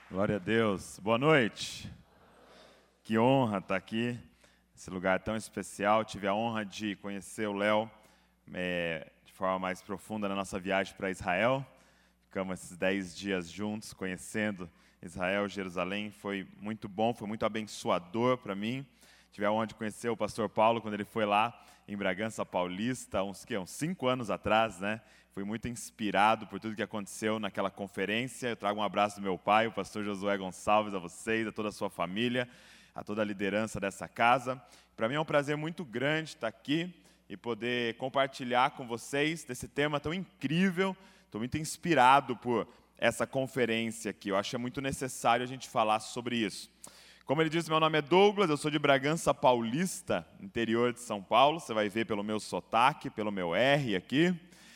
Glória a Deus. Boa noite. Que honra estar aqui, nesse lugar tão especial. Tive a honra de conhecer o Léo de forma mais profunda na nossa viagem para Israel. Ficamos esses 10 dias juntos, conhecendo Israel, Jerusalém. Foi muito bom, foi muito abençoador para mim. Tive a honra de conhecer o pastor Paulo quando ele foi lá em Bragança Paulista, uns 5 anos atrás, né? Fui muito inspirado por tudo que aconteceu naquela conferência. Eu trago um abraço do meu pai, o pastor Josué Gonçalves, a vocês, a toda a sua família, a toda a liderança dessa casa. Para mim é um prazer muito grande estar aqui e poder compartilhar com vocês desse tema tão incrível. Estou muito inspirado por essa conferência aqui. Eu acho que é muito necessário a gente falar sobre isso. Como ele disse, meu nome é Douglas, eu sou de Bragança Paulista, interior de São Paulo. Você vai ver pelo meu sotaque, pelo meu R aqui.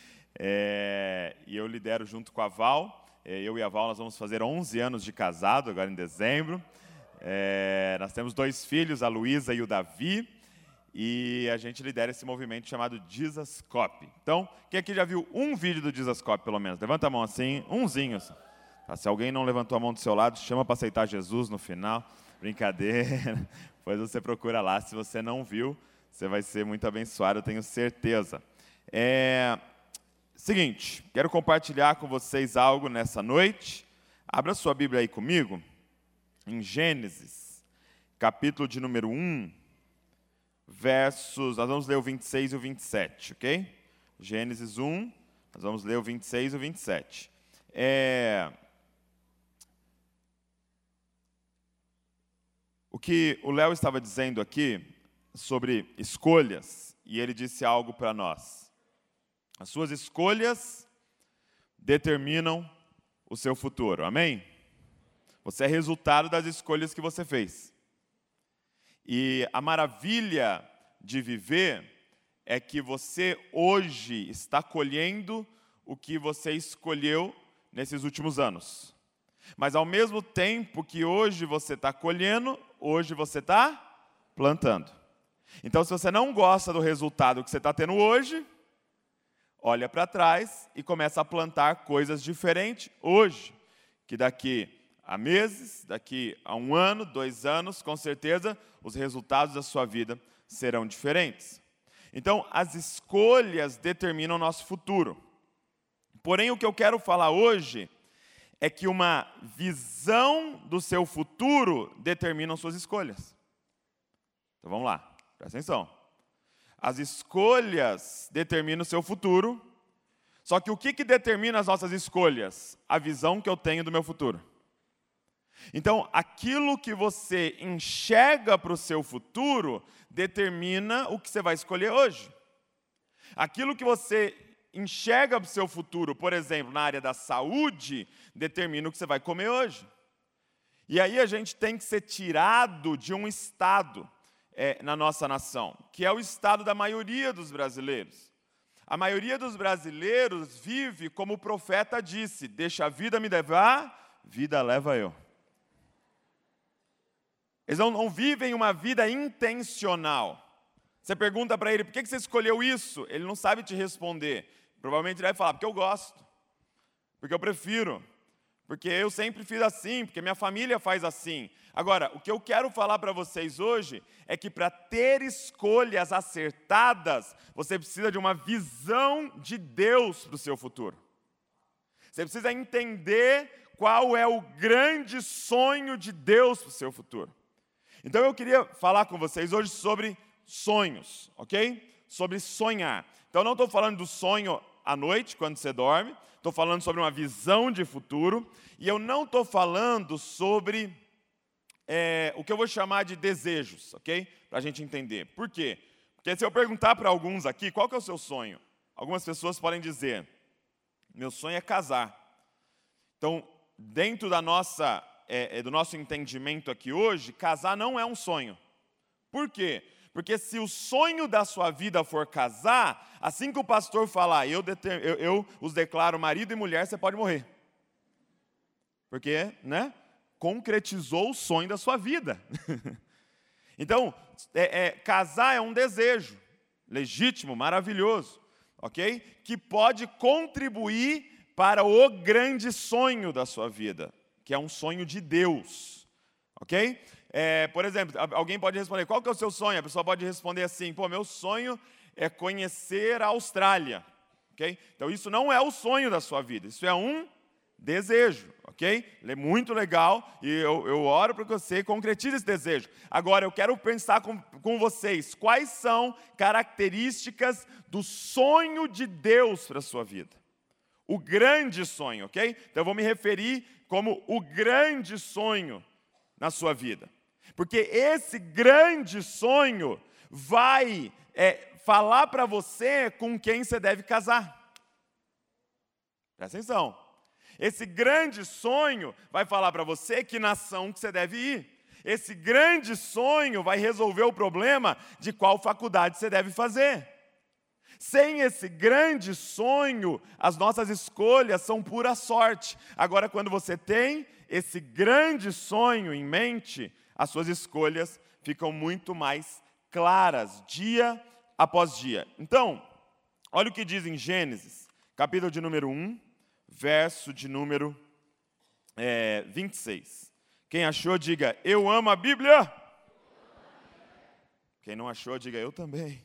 E eu lidero junto com a Val. Eu e a Val nós vamos fazer 11 anos de casado, agora em dezembro. Nós temos 2 filhos, a Luísa e o Davi. E a gente lidera esse movimento chamado Jesus Cop. Então, quem aqui já viu um vídeo do Jesus Cop, pelo menos? Levanta a mão assim, umzinho. Assim. Se alguém não levantou a mão do seu lado, chama para aceitar Jesus no final. Brincadeira. Depois você procura lá. Se você não viu, você vai ser muito abençoado, eu tenho certeza. Seguinte, quero compartilhar com vocês algo nessa noite. Abra sua Bíblia aí comigo, em Gênesis, capítulo de número 1, versos, nós vamos ler o 26 e o 27, ok? Gênesis 1, nós vamos ler o 26 e o 27. O que o Léo estava dizendo aqui sobre escolhas, e ele disse algo para nós. As suas escolhas determinam o seu futuro, amém? Você é resultado das escolhas que você fez. E a maravilha de viver é que você hoje está colhendo o que você escolheu nesses últimos anos. Mas ao mesmo tempo que hoje você está colhendo, hoje você está plantando. Então, se você não gosta do resultado que você está tendo hoje, olha para trás e começa a plantar coisas diferentes hoje, que daqui a meses, daqui a 1 ano, 2 anos, com certeza, os resultados da sua vida serão diferentes. Então, as escolhas determinam o nosso futuro. Porém, o que eu quero falar hoje é que uma visão do seu futuro determina suas escolhas. Então, vamos lá, presta atenção. As escolhas determinam o seu futuro, só que o que determina as nossas escolhas? A visão que eu tenho do meu futuro. Então, aquilo que você enxerga para o seu futuro determina o que você vai escolher hoje. Aquilo que você enxerga para o seu futuro, por exemplo, na área da saúde, determina o que você vai comer hoje. E aí a gente tem que ser tirado de um estado na nossa nação, que é o estado da maioria dos brasileiros. A maioria dos brasileiros vive como o profeta disse: deixa a vida me levar, vida leva eu. Eles não vivem uma vida intencional. Você pergunta para ele, por que você escolheu isso? Ele não sabe te responder. Provavelmente ele vai falar, porque eu gosto, porque eu prefiro, porque eu sempre fiz assim, porque minha família faz assim. Agora, o que eu quero falar para vocês hoje é que para ter escolhas acertadas, você precisa de uma visão de Deus para o seu futuro. Você precisa entender qual é o grande sonho de Deus para o seu futuro. Então eu queria falar com vocês hoje sobre sonhos, ok? Sobre sonhar. Então não estou falando do sonho à noite, quando você dorme, estou falando sobre uma visão de futuro, e eu não estou falando sobre o que eu vou chamar de desejos, ok? Para a gente entender. Por quê? Porque se eu perguntar para alguns aqui, qual que é o seu sonho? Algumas pessoas podem dizer, meu sonho é casar. Então, dentro do nosso entendimento aqui hoje, casar não é um sonho. Por quê? Porque se o sonho da sua vida for casar, assim que o pastor falar, eu os declaro marido e mulher, você pode morrer. Porque, né? Concretizou o sonho da sua vida. Então, casar é um desejo legítimo, maravilhoso, ok? Que pode contribuir para o grande sonho da sua vida, que que é um sonho de Deus, ok? Por exemplo, alguém pode responder, qual que é o seu sonho? A pessoa pode responder assim, meu sonho é conhecer a Austrália, ok? Então isso não é o sonho da sua vida, isso é um desejo, ok? Ele é muito legal e eu oro para que você concretize esse desejo. Agora, eu quero pensar com vocês, quais são características do sonho de Deus para a sua vida? O grande sonho, ok? Então eu vou me referir como o grande sonho na sua vida. Porque esse grande sonho vai falar para você com quem você deve casar. Presta atenção. Esse grande sonho vai falar para você que nação que você deve ir. Esse grande sonho vai resolver o problema de qual faculdade você deve fazer. Sem esse grande sonho, as nossas escolhas são pura sorte. Agora, quando você tem esse grande sonho em mente, as suas escolhas ficam muito mais claras, dia após dia. Então, olha o que diz em Gênesis, capítulo de número 1, verso de número 26. Quem achou, diga, eu amo a Bíblia. Quem não achou, diga, eu também.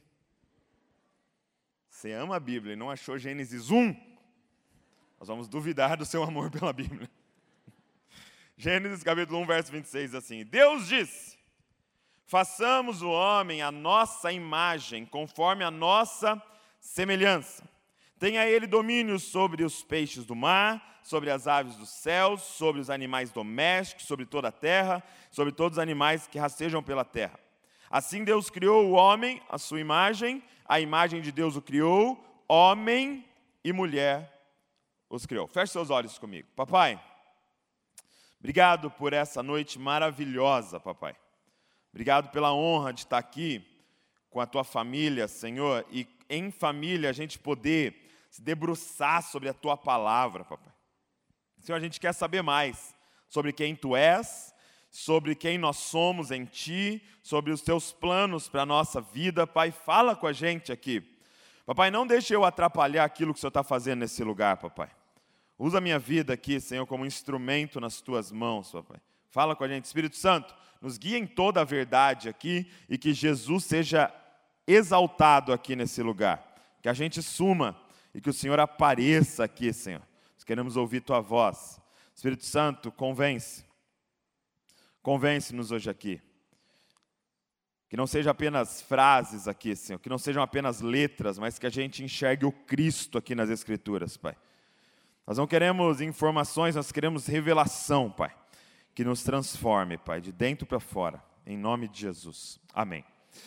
Você ama a Bíblia e não achou Gênesis 1? Nós vamos duvidar do seu amor pela Bíblia. Gênesis capítulo 1, verso 26, assim. Deus disse, façamos o homem à nossa imagem, conforme a nossa semelhança. Tenha ele domínio sobre os peixes do mar, sobre as aves dos céus, sobre os animais domésticos, sobre toda a terra, sobre todos os animais que rastejam pela terra. Assim Deus criou o homem, à sua imagem, a imagem de Deus o criou, homem e mulher os criou. Feche seus olhos comigo. Papai, obrigado por essa noite maravilhosa, papai. Obrigado pela honra de estar aqui com a tua família, Senhor, e em família a gente poder se debruçar sobre a tua palavra, papai. Senhor, a gente quer saber mais sobre quem tu és, sobre quem nós somos em ti, sobre os teus planos para a nossa vida. Pai, fala com a gente aqui. Papai, não deixe eu atrapalhar aquilo que o Senhor está fazendo nesse lugar, papai. Usa a minha vida aqui, Senhor, como instrumento nas tuas mãos, papai. Fala com a gente, Espírito Santo, nos guia em toda a verdade aqui e que Jesus seja exaltado aqui nesse lugar. Que a gente suma e que o Senhor apareça aqui, Senhor. Nós queremos ouvir tua voz. Espírito Santo, convence-nos hoje aqui. Que não sejam apenas frases aqui, Senhor, que não sejam apenas letras, mas que a gente enxergue o Cristo aqui nas Escrituras, Pai. Nós não queremos informações, nós queremos revelação, Pai, que nos transforme, Pai, de dentro para fora, em nome de Jesus. Amém.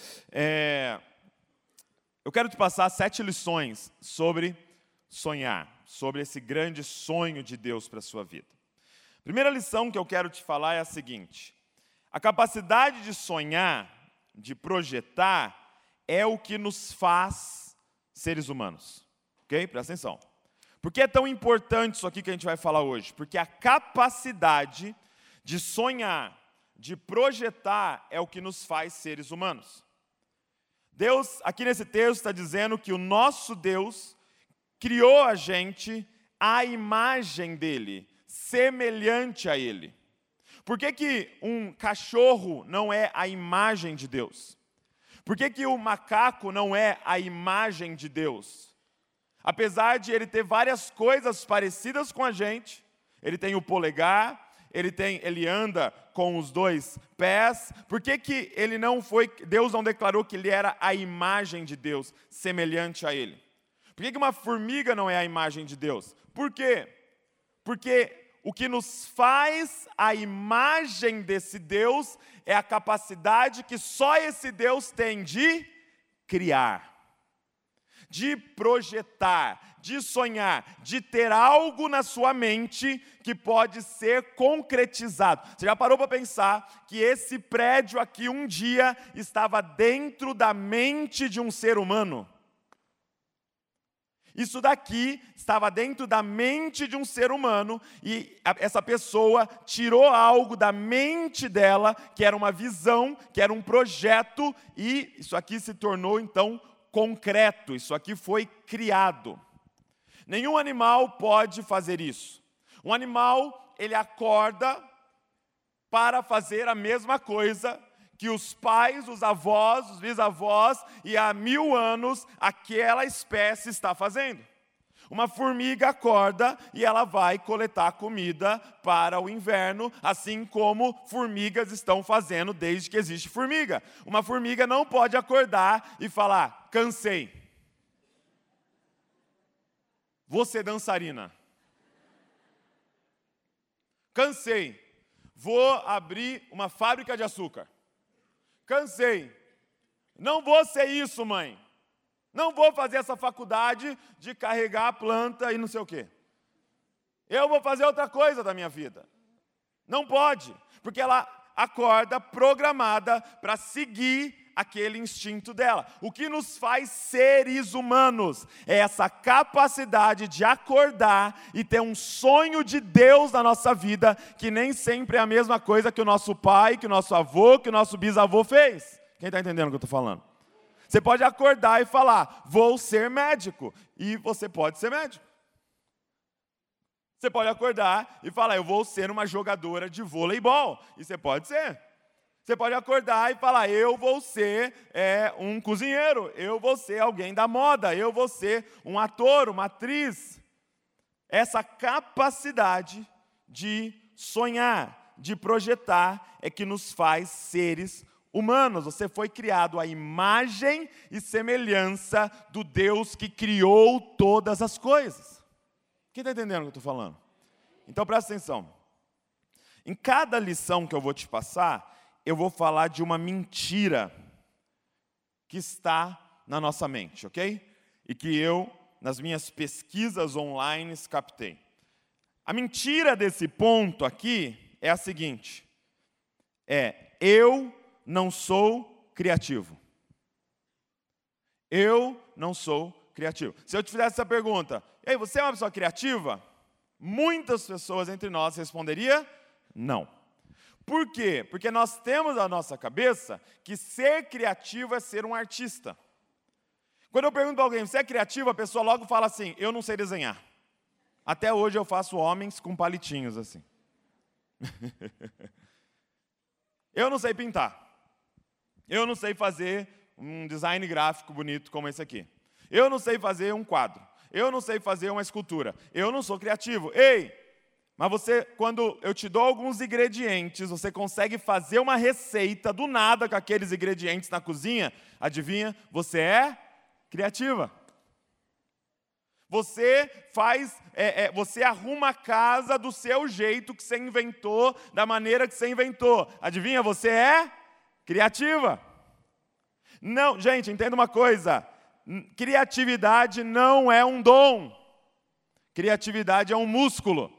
Eu quero te passar 7 lições sobre sonhar, sobre esse grande sonho de Deus para a sua vida. A primeira lição que eu quero te falar é a seguinte: a capacidade de sonhar, de projetar, é o que nos faz seres humanos. Ok? Presta atenção. Por que é tão importante isso aqui que a gente vai falar hoje? Porque a capacidade de sonhar, de projetar, é o que nos faz seres humanos. Deus, aqui nesse texto, está dizendo que o nosso Deus criou a gente à imagem dele, semelhante a ele. Por que um cachorro não é a imagem de Deus? Por que o macaco não é a imagem de Deus? Apesar de ele ter várias coisas parecidas com a gente, ele tem o polegar, ele anda com os 2 pés. Por que Deus não declarou que ele era a imagem de Deus, semelhante a ele? Por que uma formiga não é a imagem de Deus? Por quê? Porque o que nos faz a imagem desse Deus é a capacidade que só esse Deus tem de criar, de projetar, de sonhar, de ter algo na sua mente que pode ser concretizado. Você já parou para pensar que esse prédio aqui um dia estava dentro da mente de um ser humano? Isso daqui estava dentro da mente de um ser humano e essa pessoa tirou algo da mente dela, que era uma visão, que era um projeto, e isso aqui se tornou então concreto, isso aqui foi criado. Nenhum animal pode fazer isso. Um animal, ele acorda para fazer a mesma coisa que os pais, os avós, os bisavós e há 1000 anos aquela espécie está fazendo. Uma formiga acorda e ela vai coletar comida para o inverno, assim como formigas estão fazendo desde que existe formiga. Uma formiga não pode acordar e falar, cansei. Vou ser dançarina. Cansei. Vou abrir uma fábrica de açúcar. Cansei. Não vou ser isso, mãe. Não vou fazer essa faculdade de carregar a planta e não sei o quê. Eu vou fazer outra coisa da minha vida. Não pode, porque ela acorda programada para seguir aquele instinto dela. O que nos faz seres humanos é essa capacidade de acordar e ter um sonho de Deus na nossa vida, que nem sempre é a mesma coisa que o nosso pai, que o nosso avô, que o nosso bisavô fez. Quem está entendendo o que eu estou falando? Você pode acordar e falar, vou ser médico, e você pode ser médico. Você pode acordar e falar, eu vou ser uma jogadora de voleibol, e você pode ser. Você pode acordar e falar, eu vou ser um cozinheiro, eu vou ser alguém da moda, eu vou ser um ator, uma atriz. Essa capacidade de sonhar, de projetar, é que nos faz seres humanos. Você foi criado à imagem e semelhança do Deus que criou todas as coisas. Quem está entendendo o que eu estou falando? Então presta atenção. Em cada lição que eu vou te passar, eu vou falar de uma mentira que está na nossa mente, ok? E que eu, nas minhas pesquisas online, captei. A mentira desse ponto aqui é a seguinte: eu não sou criativo. Eu não sou criativo. Se eu te fizesse essa pergunta, ei, você é uma pessoa criativa? Muitas pessoas entre nós responderiam não. Por quê? Porque nós temos na nossa cabeça que ser criativo é ser um artista. Quando eu pergunto para alguém, você é criativo? A pessoa logo fala assim, eu não sei desenhar. Até hoje eu faço homens com palitinhos assim. Eu não sei pintar. Eu não sei fazer um design gráfico bonito como esse aqui. Eu não sei fazer um quadro. Eu não sei fazer uma escultura. Eu não sou criativo. Ei, mas você, quando eu te dou alguns ingredientes, você consegue fazer uma receita do nada com aqueles ingredientes na cozinha, adivinha? Você é criativa. Você você arruma a casa do seu jeito que você inventou, da maneira que você inventou. Adivinha? Você é criativa. Não, gente, entenda uma coisa. Criatividade não é um dom. Criatividade é um músculo.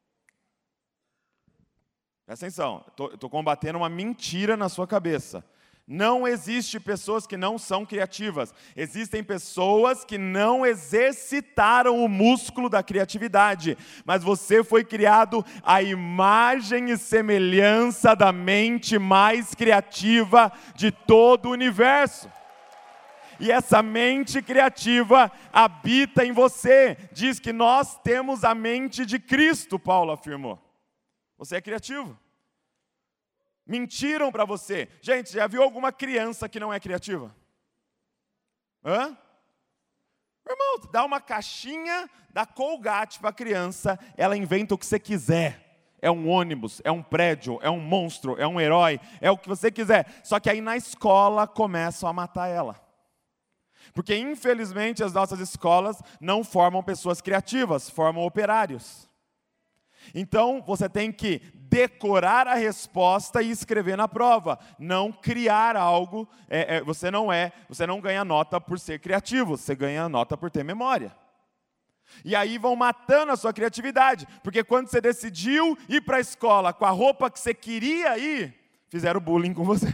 Presta atenção, eu estou combatendo uma mentira na sua cabeça. Não existe pessoas que não são criativas. Existem pessoas que não exercitaram o músculo da criatividade. Mas você foi criado à imagem e semelhança da mente mais criativa de todo o universo. E essa mente criativa habita em você. Diz que nós temos a mente de Cristo, Paulo afirmou. Você é criativo. Mentiram para você. Gente, já viu alguma criança que não é criativa? Hã? Irmão, dá uma caixinha da Colgate para a criança, ela inventa o que você quiser. É um ônibus, é um prédio, é um monstro, é um herói, é o que você quiser. Só que aí na escola começam a matar ela. Porque infelizmente as nossas escolas não formam pessoas criativas, formam operários. Então, você tem que decorar a resposta e escrever na prova. Não criar algo. Você não ganha nota por ser criativo, você ganha nota por ter memória. E aí vão matando a sua criatividade. Porque quando você decidiu ir para a escola com a roupa que você queria ir, fizeram bullying com você.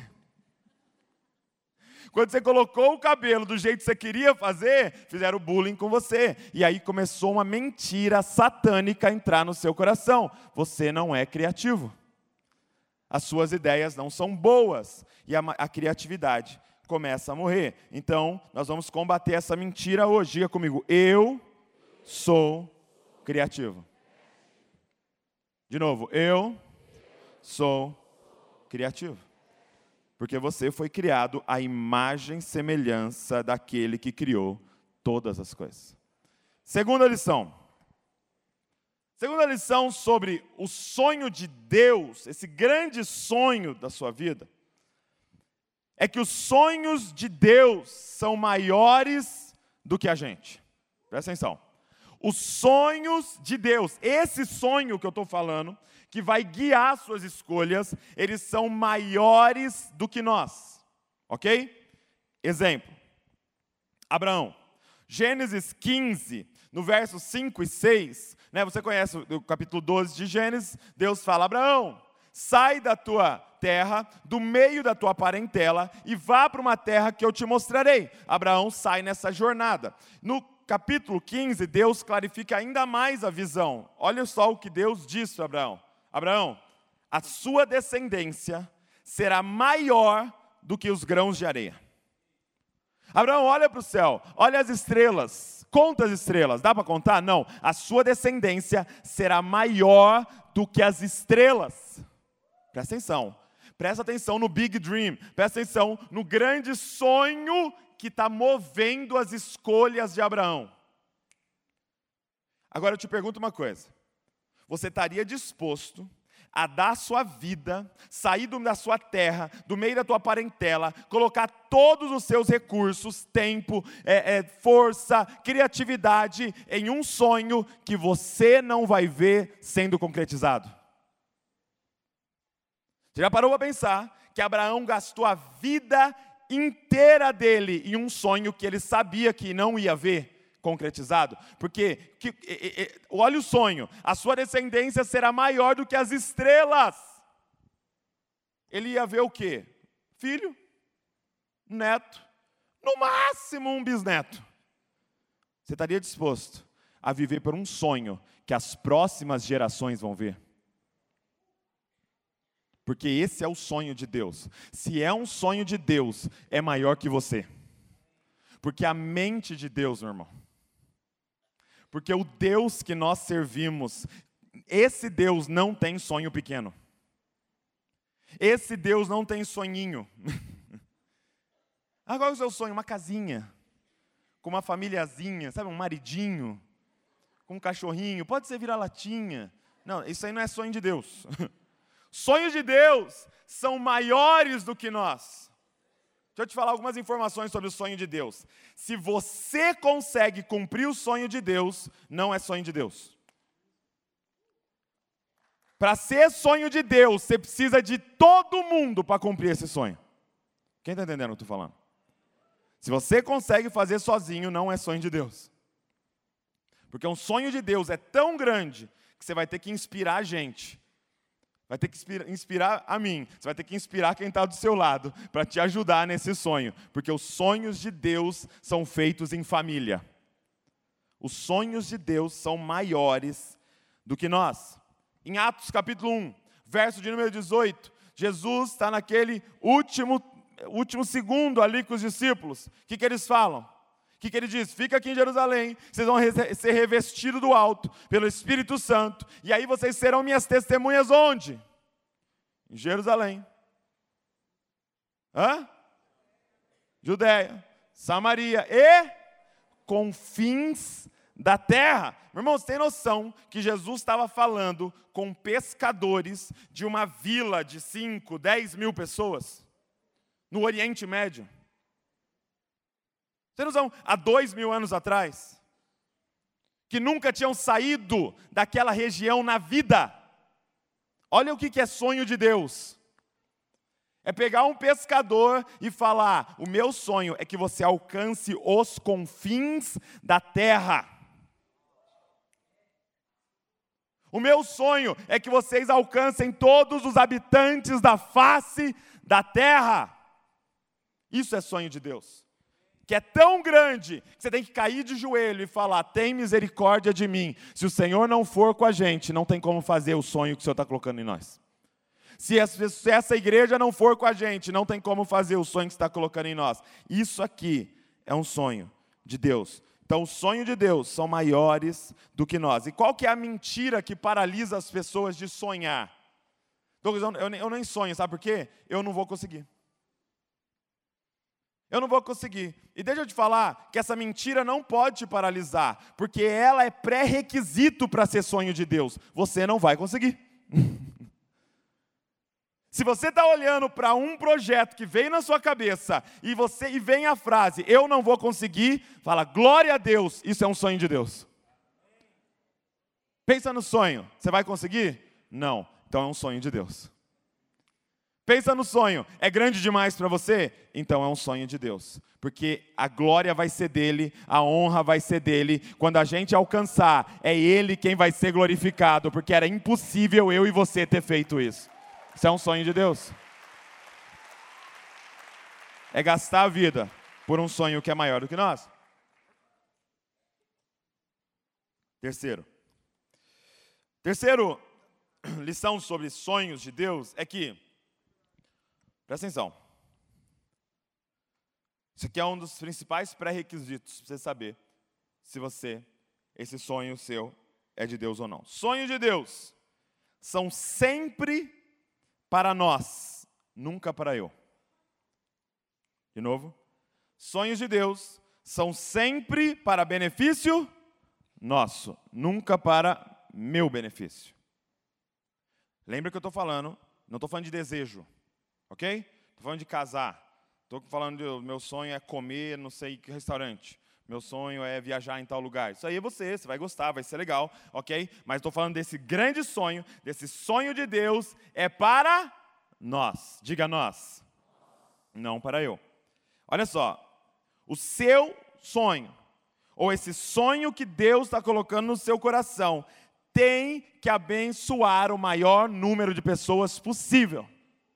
Quando você colocou o cabelo do jeito que você queria fazer, fizeram bullying com você. E aí começou uma mentira satânica a entrar no seu coração. Você não é criativo. As suas ideias não são boas. E a criatividade começa a morrer. Então, nós vamos combater essa mentira hoje. Diga comigo, eu sou criativo. De novo, eu sou criativo. Porque você foi criado à imagem e semelhança daquele que criou todas as coisas. Segunda lição. Segunda lição sobre o sonho de Deus, esse grande sonho da sua vida, é que os sonhos de Deus são maiores do que a gente. Presta atenção. Os sonhos de Deus, esse sonho que eu estou falando, que vai guiar suas escolhas, eles são maiores do que nós. Ok? Exemplo. Abraão. Gênesis 15, no verso 5 e 6, você conhece o capítulo 12 de Gênesis, Deus fala, Abraão, sai da tua terra, do meio da tua parentela, e vá para uma terra que eu te mostrarei. Abraão sai nessa jornada. No capítulo 15, Deus clarifica ainda mais a visão. Olha só o que Deus disse a Abraão. Abraão, a sua descendência será maior do que os grãos de areia. Abraão, olha para o céu, olha as estrelas, conta as estrelas, dá para contar? Não, a sua descendência será maior do que as estrelas. Presta atenção no Big Dream, presta atenção no grande sonho que está movendo as escolhas de Abraão. Agora eu te pergunto uma coisa, você estaria disposto a dar a sua vida, sair da sua terra, do meio da tua parentela, colocar todos os seus recursos, tempo, força, criatividade em um sonho que você não vai ver sendo concretizado? Você já parou para pensar que Abraão gastou a vida inteira dele em um sonho que ele sabia que não ia ver concretizado? Porque, olha o sonho, a sua descendência será maior do que as estrelas. Ele ia ver o quê? Filho, neto, no máximo um bisneto. Você estaria disposto a viver por um sonho que as próximas gerações vão ver? Porque esse é o sonho de Deus. Se é um sonho de Deus, é maior que você. Porque a mente de Deus, meu irmão, porque o Deus que nós servimos, esse Deus não tem sonho pequeno. Esse Deus não tem sonhinho. Qual é o seu sonho? Uma casinha, com uma famíliazinha, sabe, um maridinho, com um cachorrinho, pode ser vira-latinha. Não, isso aí não é sonho de Deus. Sonhos de Deus são maiores do que nós. Deixa eu te falar algumas informações sobre o sonho de Deus. Se você consegue cumprir o sonho de Deus, não é sonho de Deus. Para ser sonho de Deus, você precisa de todo mundo para cumprir esse sonho. Quem está entendendo o que eu estou falando? Se você consegue fazer sozinho, não é sonho de Deus. Porque um sonho de Deus é tão grande que você vai ter que inspirar a gente. Vai ter que inspirar a mim. Você vai ter que inspirar quem está do seu lado para te ajudar nesse sonho. Porque os sonhos de Deus são feitos em família. Os sonhos de Deus são maiores do que nós. Em Atos capítulo 1, verso de número 18, Jesus está naquele último segundo ali com os discípulos. O que eles falam? O que ele diz? Fica aqui em Jerusalém, vocês vão ser revestidos do alto pelo Espírito Santo, e aí vocês serão minhas testemunhas onde? Em Jerusalém. Judeia, Samaria e confins da terra. Meu irmão, você tem noção que Jesus estava falando com pescadores de uma vila de 5, 10 mil pessoas? No Oriente Médio. Você não sabe, há 2000 anos atrás, que nunca tinham saído daquela região na vida. Olha o que é sonho de Deus. É pegar um pescador e falar, o meu sonho é que você alcance os confins da terra. O meu sonho é que vocês alcancem todos os habitantes da face da terra. Isso é sonho de Deus. Que é tão grande, que você tem que cair de joelho e falar, tem misericórdia de mim. Se o Senhor não for com a gente, não tem como fazer o sonho que o Senhor está colocando em nós. Se essa igreja não for com a gente, não tem como fazer o sonho que você está colocando em nós. Isso aqui é um sonho de Deus. Então, os sonhos de Deus são maiores do que nós. E qual que é a mentira que paralisa as pessoas de sonhar? Eu nem sonho, sabe por quê? Eu não vou conseguir. Eu não vou conseguir. E deixa eu te falar que essa mentira não pode te paralisar, porque ela é pré-requisito para ser sonho de Deus. Você não vai conseguir. Se você está olhando para um projeto que veio na sua cabeça e vem a frase, eu não vou conseguir, fala, glória a Deus, isso é um sonho de Deus. Pensa no sonho, você vai conseguir? Não, então é um sonho de Deus. Pensa no sonho, é grande demais para você? Então é um sonho de Deus. Porque a glória vai ser dele, a honra vai ser dele. Quando a gente alcançar, é ele quem vai ser glorificado, porque era impossível eu e você ter feito isso. Isso é um sonho de Deus. É gastar a vida por um sonho que é maior do que nós. Terceiro lição sobre sonhos de Deus é que, presta atenção, isso aqui é um dos principais pré-requisitos para você saber se esse sonho seu é de Deus ou não. Sonhos de Deus são sempre para nós, nunca para eu. De novo, sonhos de Deus são sempre para benefício nosso, nunca para meu benefício. Lembra que eu estou falando, não estou falando de desejo, ok? Estou falando de casar, estou falando do meu sonho é comer não sei que restaurante, meu sonho é viajar em tal lugar. Isso aí é você vai gostar, vai ser legal, ok? Mas estou falando desse grande sonho, desse sonho de Deus, é para nós. Diga nós. Não para eu. Olha só, o seu sonho, ou esse sonho que Deus está colocando no seu coração, tem que abençoar o maior número de pessoas possível.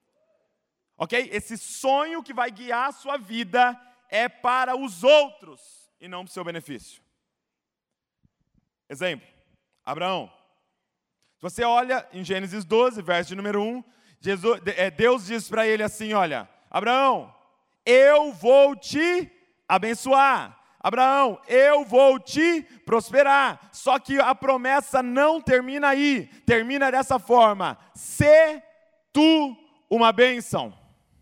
Ok? Esse sonho que vai guiar a sua vida é para os outros e não para o seu benefício. Exemplo, Abraão. Se você olha em Gênesis 12, verso de número 1, Deus diz para ele assim, olha, Abraão, eu vou te abençoar. Abraão, eu vou te prosperar. Só que a promessa não termina aí, termina dessa forma, sê tu uma bênção.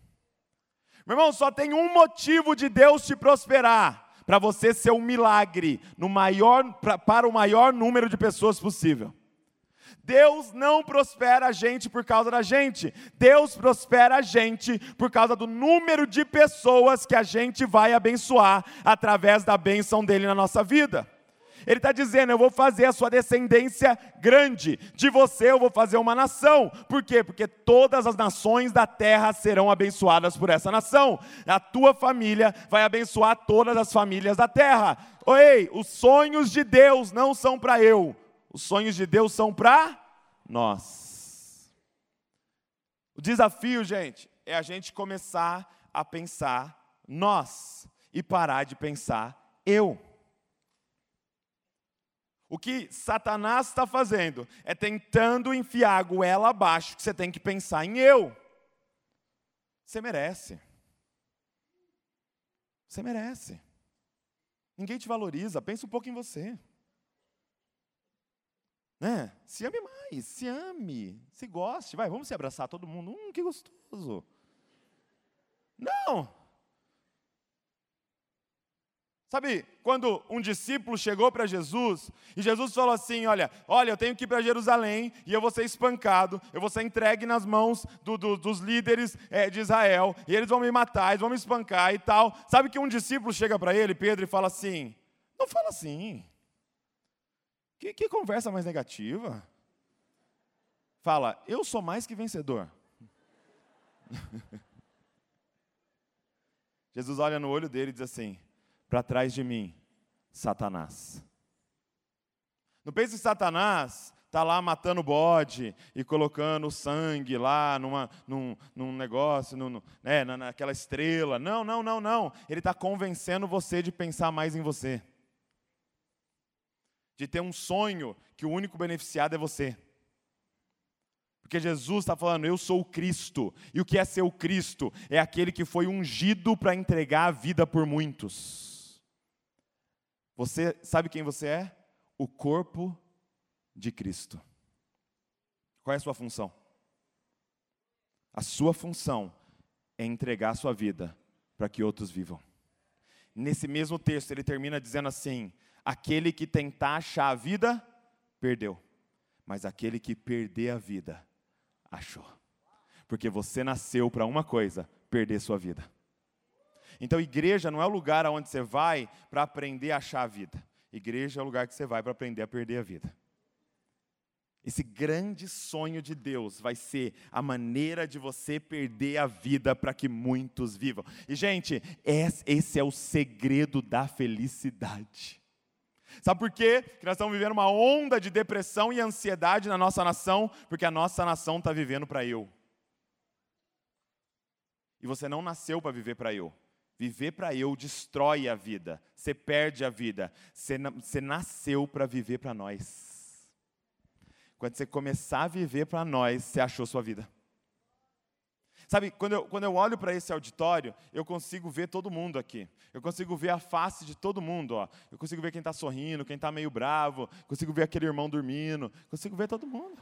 Meu irmão, só tem um motivo de Deus te prosperar, para você ser um milagre para o maior número de pessoas possível. Deus não prospera a gente por causa da gente. Deus prospera a gente por causa do número de pessoas que a gente vai abençoar através da bênção dele na nossa vida. Ele está dizendo, eu vou fazer a sua descendência grande. De você eu vou fazer uma nação. Por quê? Porque todas as nações da terra serão abençoadas por essa nação. A tua família vai abençoar todas as famílias da terra. Ei, os sonhos de Deus não são para eu. Os sonhos de Deus são para nós. O desafio, gente, é a gente começar a pensar nós e parar de pensar eu. O que Satanás está fazendo é tentando enfiar a goela abaixo, que você tem que pensar em eu. Você merece. Você merece. Ninguém te valoriza, pensa um pouco em você. Né? Se ame mais, se ame, se goste, vamos se abraçar todo mundo, que gostoso. Não. Sabe, quando um discípulo chegou para Jesus, e Jesus falou assim, olha, eu tenho que ir para Jerusalém, e eu vou ser espancado, eu vou ser entregue nas mãos dos líderes de Israel, e eles vão me matar, eles vão me espancar e tal. Sabe que um discípulo chega para ele, Pedro, e fala assim, não fala assim. Que conversa mais negativa? Fala, eu sou mais que vencedor. Jesus olha no olho dele e diz assim, para trás de mim, Satanás. Não pense que Satanás está lá matando bode e colocando sangue lá num negócio, naquela estrela. Não. Ele está convencendo você de pensar mais em você. De ter um sonho que o único beneficiado é você. Porque Jesus está falando, eu sou o Cristo. E o que é ser o Cristo? É aquele que foi ungido para entregar a vida por muitos. Você sabe quem você é? O corpo de Cristo. Qual é a sua função? A sua função é entregar a sua vida para que outros vivam. Nesse mesmo texto, ele termina dizendo assim: aquele que tentar achar a vida, perdeu. Mas aquele que perder a vida, achou. Porque você nasceu para uma coisa: perder sua vida. Então, igreja não é o lugar onde você vai para aprender a achar a vida. Igreja é o lugar que você vai para aprender a perder a vida. Esse grande sonho de Deus vai ser a maneira de você perder a vida para que muitos vivam. E, gente, esse é o segredo da felicidade. Sabe por quê? Que nós estamos vivendo uma onda de depressão e ansiedade na nossa nação? Porque a nossa nação está vivendo para eu. E você não nasceu para viver para eu. Viver para eu destrói a vida. Você perde a vida. Você nasceu para viver para nós. Quando você começar a viver para nós, você achou sua vida. Sabe, quando eu olho para esse auditório, eu consigo ver todo mundo aqui. Eu consigo ver a face de todo mundo. Ó. Eu consigo ver quem está sorrindo, quem está meio bravo. Consigo ver aquele irmão dormindo. Consigo ver todo mundo.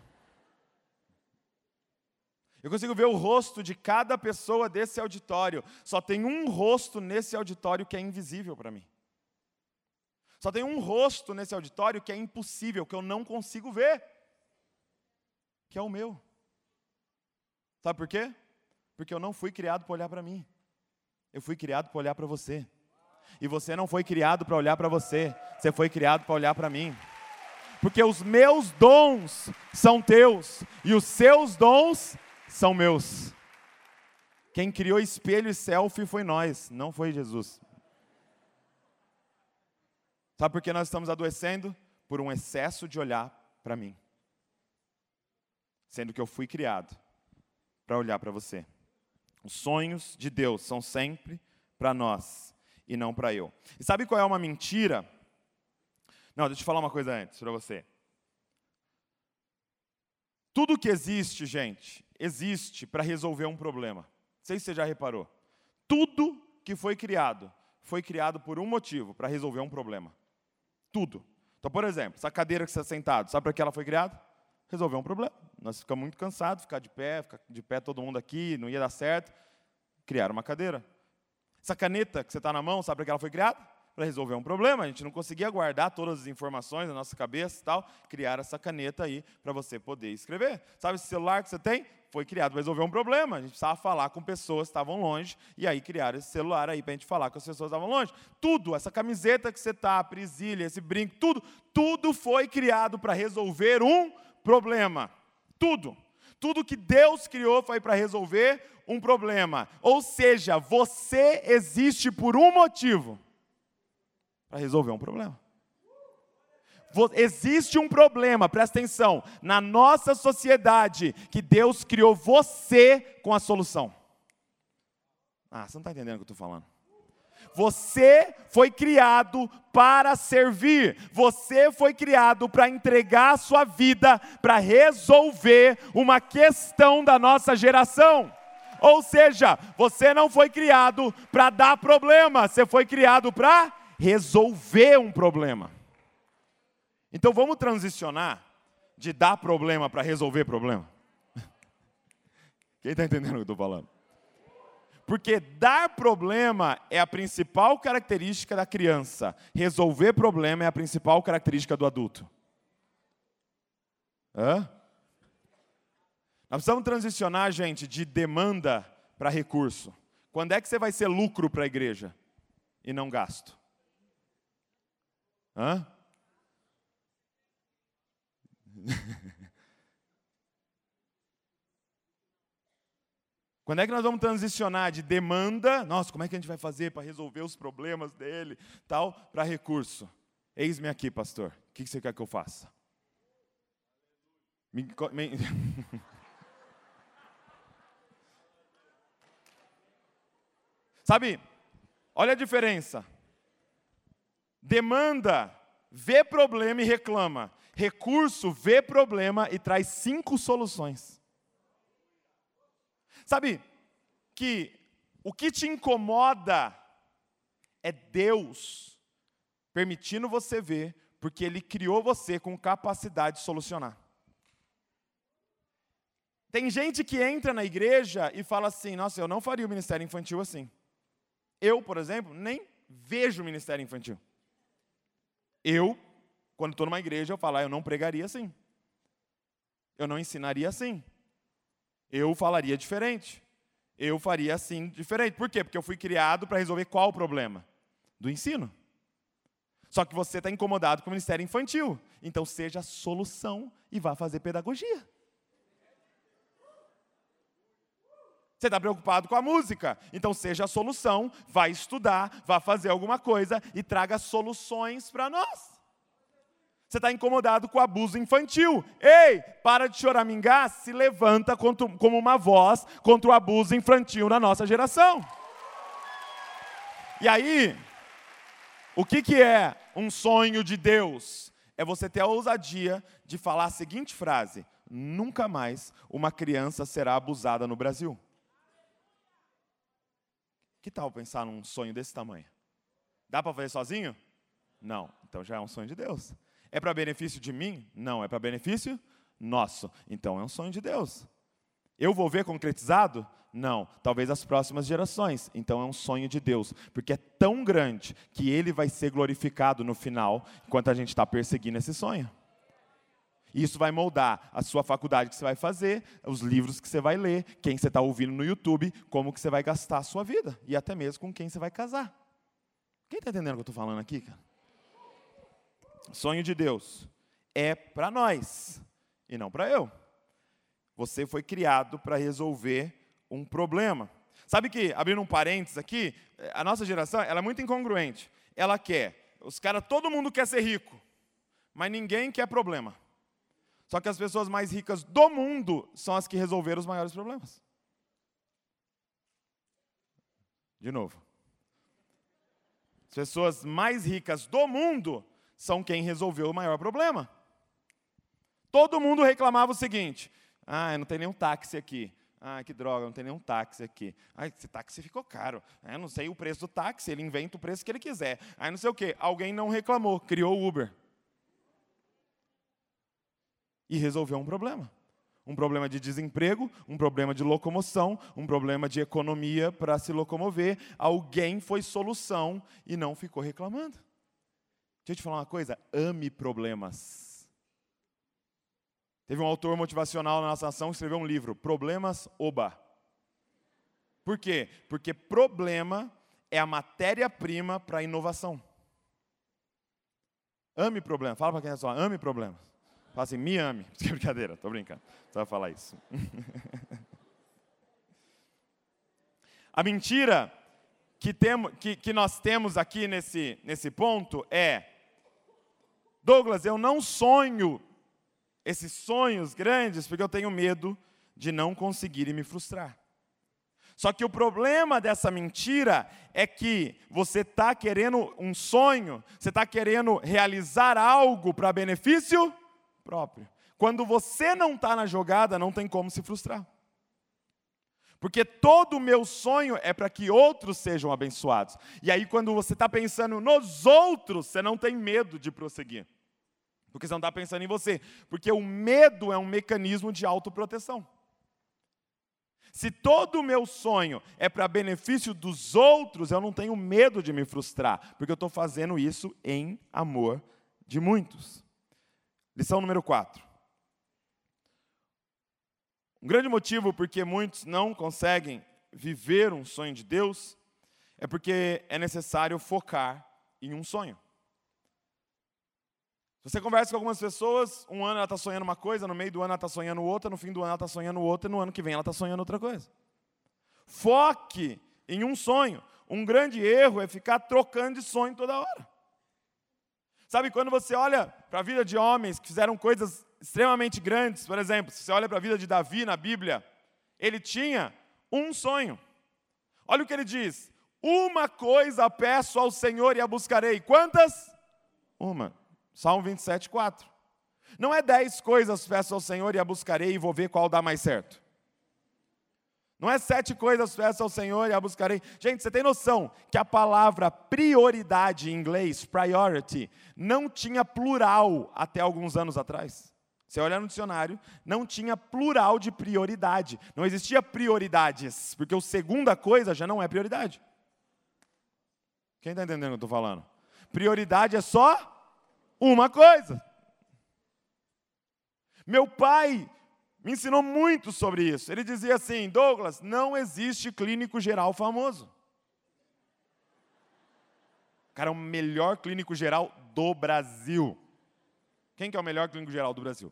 Eu consigo ver o rosto de cada pessoa desse auditório. Só tem um rosto nesse auditório que é invisível para mim. Só tem um rosto nesse auditório que é impossível, que eu não consigo ver. Que é o meu. Sabe por quê? Porque eu não fui criado para olhar para mim. Eu fui criado para olhar para você. E você não foi criado para olhar para você. Você foi criado para olhar para mim. Porque os meus dons são teus. E os seus dons são meus. Quem criou espelho e selfie foi nós, não foi Jesus. Sabe por que nós estamos adoecendo? Por um excesso de olhar para mim. Sendo que eu fui criado para olhar para você. Os sonhos de Deus são sempre para nós e não para eu. E sabe qual é uma mentira? Não, deixa eu falar uma coisa antes para você. Tudo que existe, gente, existe para resolver um problema. Não sei se você já reparou. Tudo que foi criado por um motivo, para resolver um problema. Tudo. Então, por exemplo, essa cadeira que você está sentado, sabe para que ela foi criada? Resolver um problema. Nós ficamos muito cansados, ficar de pé todo mundo aqui, não ia dar certo. Criaram uma cadeira. Essa caneta que você está na mão, sabe para que ela foi criada? Para resolver um problema. A gente não conseguia guardar todas as informações na nossa cabeça e tal. Criaram essa caneta aí para você poder escrever. Sabe esse celular que você tem? Foi criado para resolver um problema. A gente precisava falar com pessoas que estavam longe. E aí criaram esse celular aí para a gente falar com as pessoas que estavam longe. Tudo, essa camiseta que você está, a presilha, esse brinco, tudo foi criado para resolver um problema. Tudo. Tudo que Deus criou foi para resolver um problema. Ou seja, você existe por um motivo. Para resolver um problema. Existe um problema, presta atenção, na nossa sociedade, que Deus criou você com a solução. Você não está entendendo o que eu estou falando. Você foi criado para servir. Você foi criado para entregar a sua vida, para resolver uma questão da nossa geração. Ou seja, você não foi criado para dar problema, você foi criado para resolver um problema. Então vamos transicionar de dar problema para resolver problema? Quem está entendendo o que eu estou falando? Porque dar problema é a principal característica da criança. Resolver problema é a principal característica do adulto. Nós precisamos transicionar, gente, de demanda para recurso. Quando é que você vai ser lucro para a igreja e não gasto? Quando é que nós vamos transicionar de demanda, nossa, como é que a gente vai fazer para resolver os problemas dele, tal, para recurso? Eis-me aqui, pastor, o que você quer que eu faça? Sabe, olha a diferença. Demanda, vê problema e reclama. Recurso, vê problema e traz 5 soluções. Sabe que o que te incomoda é Deus permitindo você ver, porque Ele criou você com capacidade de solucionar. Tem gente que entra na igreja e fala assim, nossa, eu não faria o ministério infantil assim. Eu, por exemplo, nem vejo o ministério infantil. Eu, quando estou numa igreja, eu falo, eu não pregaria assim. Eu não ensinaria assim. Eu falaria diferente. Eu faria assim diferente. Por quê? Porque eu fui criado para resolver qual o problema? Do ensino. Só que você está incomodado com o ministério infantil. Então seja a solução e vá fazer pedagogia. Você está preocupado com a música, então seja a solução, vá estudar, vá fazer alguma coisa e traga soluções para nós. Você está incomodado com o abuso infantil. Ei, para de choramingar, se levanta como uma voz contra o abuso infantil na nossa geração. E aí, o que é um sonho de Deus? É você ter a ousadia de falar a seguinte frase: nunca mais uma criança será abusada no Brasil. Que tal pensar num sonho desse tamanho? Dá para fazer sozinho? Não. Então já é um sonho de Deus. É para benefício de mim? Não. É para benefício nosso. Então é um sonho de Deus. Eu vou ver concretizado? Não. Talvez as próximas gerações. Então é um sonho de Deus. Porque é tão grande que Ele vai ser glorificado no final, enquanto a gente está perseguindo esse sonho. E isso vai moldar a sua faculdade que você vai fazer, os livros que você vai ler, quem você está ouvindo no YouTube, como que você vai gastar a sua vida, e até mesmo com quem você vai casar. Quem está entendendo o que eu estou falando aqui, cara? Sonho de Deus é para nós, e não para eu. Você foi criado para resolver um problema. Sabe que, abrindo um parênteses aqui, a nossa geração ela é muito incongruente. Ela quer, todo mundo quer ser rico, mas ninguém quer problema. Só que as pessoas mais ricas do mundo são as que resolveram os maiores problemas. De novo. As pessoas mais ricas do mundo são quem resolveu o maior problema. Todo mundo reclamava o seguinte: não tem nenhum táxi aqui. Que droga, não tem nenhum táxi aqui. Esse táxi ficou caro. Eu não sei o preço do táxi, ele inventa o preço que ele quiser. Não sei o quê. Alguém não reclamou, criou o Uber. E resolveu um problema. Um problema de desemprego, um problema de locomoção, um problema de economia para se locomover. Alguém foi solução e não ficou reclamando. Deixa eu te falar uma coisa, ame problemas. Teve um autor motivacional na nossa nação que escreveu um livro, Problemas Oba. Por quê? Porque problema é a matéria-prima para a inovação. Ame problemas. Fala para quem é só, ame problemas. Fala assim, me ame. Que brincadeira, estou brincando. Você vai falar isso. A mentira que nós temos aqui nesse ponto é: Douglas, eu não sonho esses sonhos grandes porque eu tenho medo de não conseguir e me frustrar. Só que o problema dessa mentira é que você está querendo um sonho, você está querendo realizar algo para benefício próprio. Quando você não está na jogada, não tem como se frustrar. Porque todo o meu sonho é para que outros sejam abençoados. E aí, quando você está pensando nos outros, você não tem medo de prosseguir. Porque você não está pensando em você. Porque o medo é um mecanismo de autoproteção. Se todo o meu sonho é para benefício dos outros, eu não tenho medo de me frustrar. Porque eu estou fazendo isso em amor de muitos. Lição número 4. Um grande motivo porque muitos não conseguem viver um sonho de Deus é porque é necessário focar em um sonho. Você conversa com algumas pessoas, um ano ela está sonhando uma coisa, no meio do ano ela está sonhando outra, no fim do ano ela está sonhando outra, e no ano que vem ela está sonhando outra coisa. Foque em um sonho. Um grande erro é ficar trocando de sonho toda hora. Sabe, quando você olha para a vida de homens que fizeram coisas extremamente grandes, por exemplo, se você olha para a vida de Davi na Bíblia, ele tinha um sonho. Olha o que ele diz: uma coisa peço ao Senhor e a buscarei. Quantas? Uma. Salmo 27, 4. Não é 10 coisas peço ao Senhor e a buscarei e vou ver qual dá mais certo. Não é 7 coisas, peço ao Senhor e a buscarei. Gente, você tem noção que a palavra prioridade em inglês, priority, não tinha plural até alguns anos atrás? Você olha no dicionário, não tinha plural de prioridade. Não existia prioridades, porque a segunda coisa já não é prioridade. Quem está entendendo o que eu estou falando? Prioridade é só uma coisa. Meu pai me ensinou muito sobre isso. Ele dizia assim: Douglas, não existe clínico geral famoso. O cara é o melhor clínico geral do Brasil. Quem que é o melhor clínico geral do Brasil?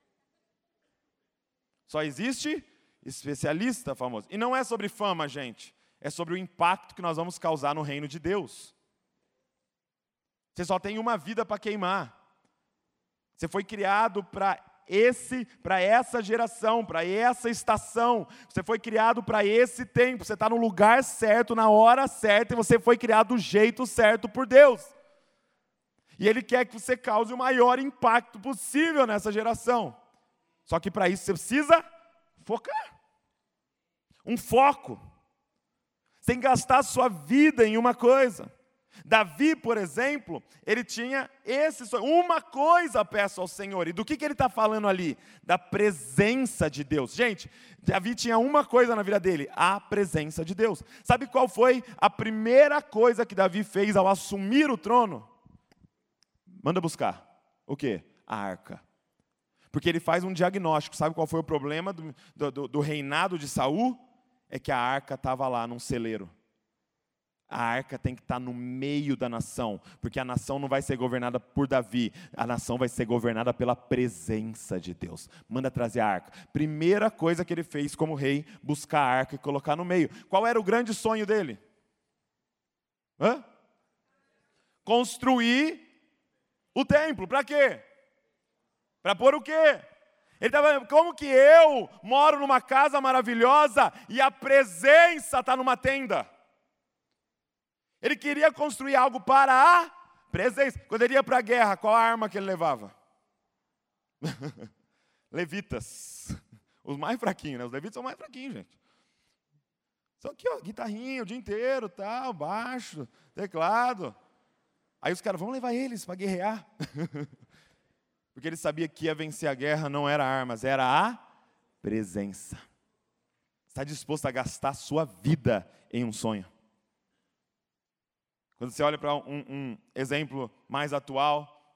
Só existe especialista famoso. E não é sobre fama, gente. É sobre o impacto que nós vamos causar no reino de Deus. Você só tem uma vida para queimar. Você foi criado para essa geração, para essa estação. Você foi criado para esse tempo. Você está no lugar certo, na hora certa, e você foi criado do jeito certo por Deus. E Ele quer que você cause o maior impacto possível nessa geração. Só que para isso você precisa focar. Um foco. Sem gastar a sua vida em uma coisa. Davi, por exemplo, ele tinha esse sonho. Uma coisa peço ao Senhor. E do que ele está falando ali? Da presença de Deus. Gente, Davi tinha uma coisa na vida dele: a presença de Deus. Sabe qual foi a primeira coisa que Davi fez ao assumir o trono? Manda buscar. O quê? A arca. Porque ele faz um diagnóstico. Sabe qual foi o problema do reinado de Saul? É que a arca estava lá num celeiro. A arca tem que estar no meio da nação, porque a nação não vai ser governada por Davi, a nação vai ser governada pela presença de Deus. Manda trazer a arca. Primeira coisa que ele fez como rei, buscar a arca e colocar no meio. Qual era o grande sonho dele? Construir o templo. Para quê? Para pôr o quê? Ele estava, como que eu moro numa casa maravilhosa e a presença está numa tenda? Ele queria construir algo para a presença. Quando ele ia para a guerra, qual a arma que ele levava? Levitas. Os mais fraquinhos, né? Os levitas são mais fraquinhos, gente. São aqui, ó, guitarrinha o dia inteiro, tal, baixo, teclado. Aí os caras, vamos levar eles para guerrear. Porque ele sabia que ia vencer a guerra não era armas, era a presença. Está disposto a gastar a sua vida em um sonho? Quando você olha para um exemplo mais atual,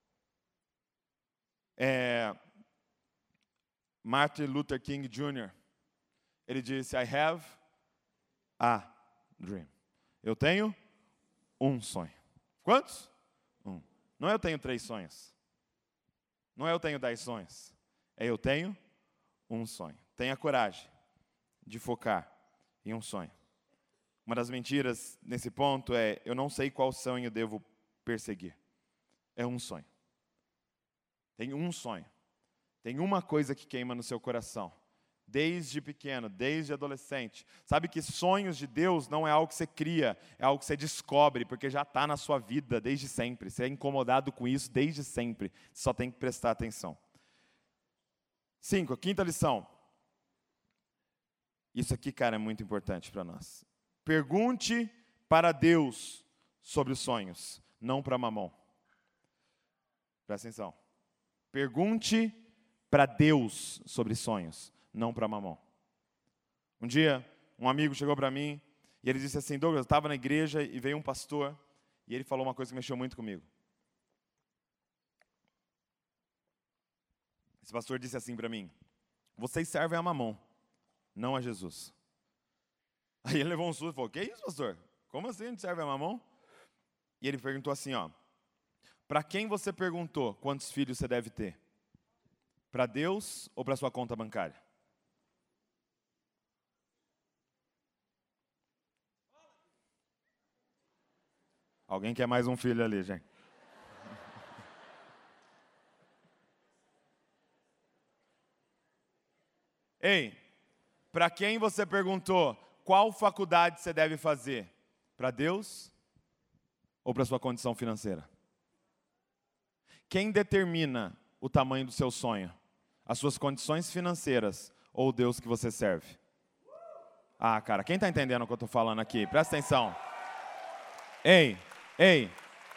Martin Luther King Jr., ele disse: I have a dream. Eu tenho um sonho. Quantos? Um. Não eu tenho 3 sonhos. Não eu tenho 10 sonhos. É eu tenho um sonho. Tenha coragem de focar em um sonho. Uma das mentiras nesse ponto é: eu não sei qual sonho devo perseguir. É um sonho. Tem um sonho. Tem uma coisa que queima no seu coração. Desde pequeno, desde adolescente. Sabe que sonhos de Deus não é algo que você cria, é algo que você descobre, porque já está na sua vida desde sempre. Você é incomodado com isso desde sempre. Você só tem que prestar atenção. 5, a 5ª lição. Isso aqui, cara, é muito importante para nós. Pergunte para Deus sobre os sonhos, não para Mamon. Presta atenção. Pergunte para Deus sobre sonhos, não para Mamon. Um dia, um amigo chegou para mim e ele disse assim: Douglas, eu estava na igreja e veio um pastor e ele falou uma coisa que mexeu muito comigo. Esse pastor disse assim para mim: vocês servem a Mamon, não a Jesus. Aí ele levou um susto e falou: que isso, pastor? Como assim a gente serve a Mamon? E ele perguntou assim, ó: para quem você perguntou quantos filhos você deve ter? Para Deus ou para sua conta bancária? Alguém quer mais um filho ali, gente? Ei, para quem você perguntou qual faculdade você deve fazer? Para Deus ou para sua condição financeira? Quem determina o tamanho do seu sonho? As suas condições financeiras ou o Deus que você serve? Ah, cara, quem está entendendo o que eu estou falando aqui? Presta atenção. Ei.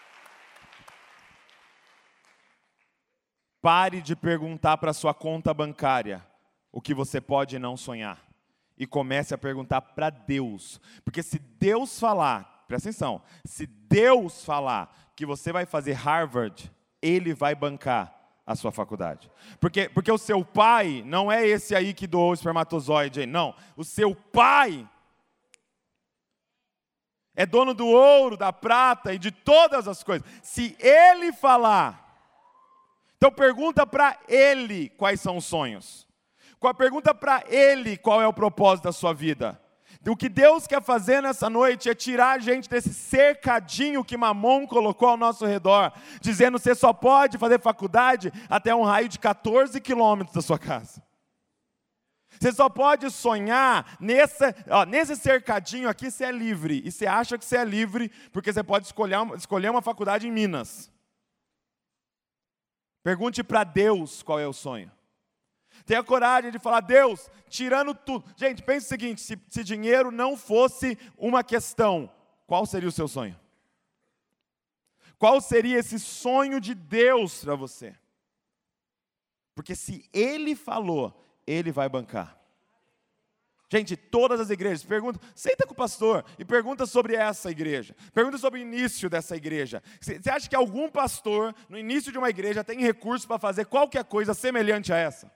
Pare de perguntar para a sua conta bancária o que você pode não sonhar. E comece a perguntar para Deus. Porque se Deus falar, presta atenção, se Deus falar que você vai fazer Harvard, Ele vai bancar a sua faculdade. Porque o seu pai não é esse aí que doou o espermatozoide, não. O seu pai é dono do ouro, da prata e de todas as coisas. Se Ele falar, então pergunta para Ele quais são os sonhos. Pergunta para Ele qual é o propósito da sua vida. O que Deus quer fazer nessa noite é tirar a gente desse cercadinho que Mamon colocou ao nosso redor, dizendo que você só pode fazer faculdade até um raio de 14 quilômetros da sua casa. Você só pode sonhar nesse cercadinho aqui, você é livre. E você acha que você é livre porque você pode escolher uma faculdade em Minas. Pergunte para Deus qual é o sonho. Tenha coragem de falar, Deus, tirando tudo. Gente, pense o seguinte, se dinheiro não fosse uma questão, qual seria o seu sonho? Qual seria esse sonho de Deus para você? Porque se Ele falou, Ele vai bancar. Gente, todas as igrejas, senta com o pastor e pergunta sobre essa igreja. Pergunta sobre o início dessa igreja. Você acha que algum pastor, no início de uma igreja, tem recurso para fazer qualquer coisa semelhante a essa?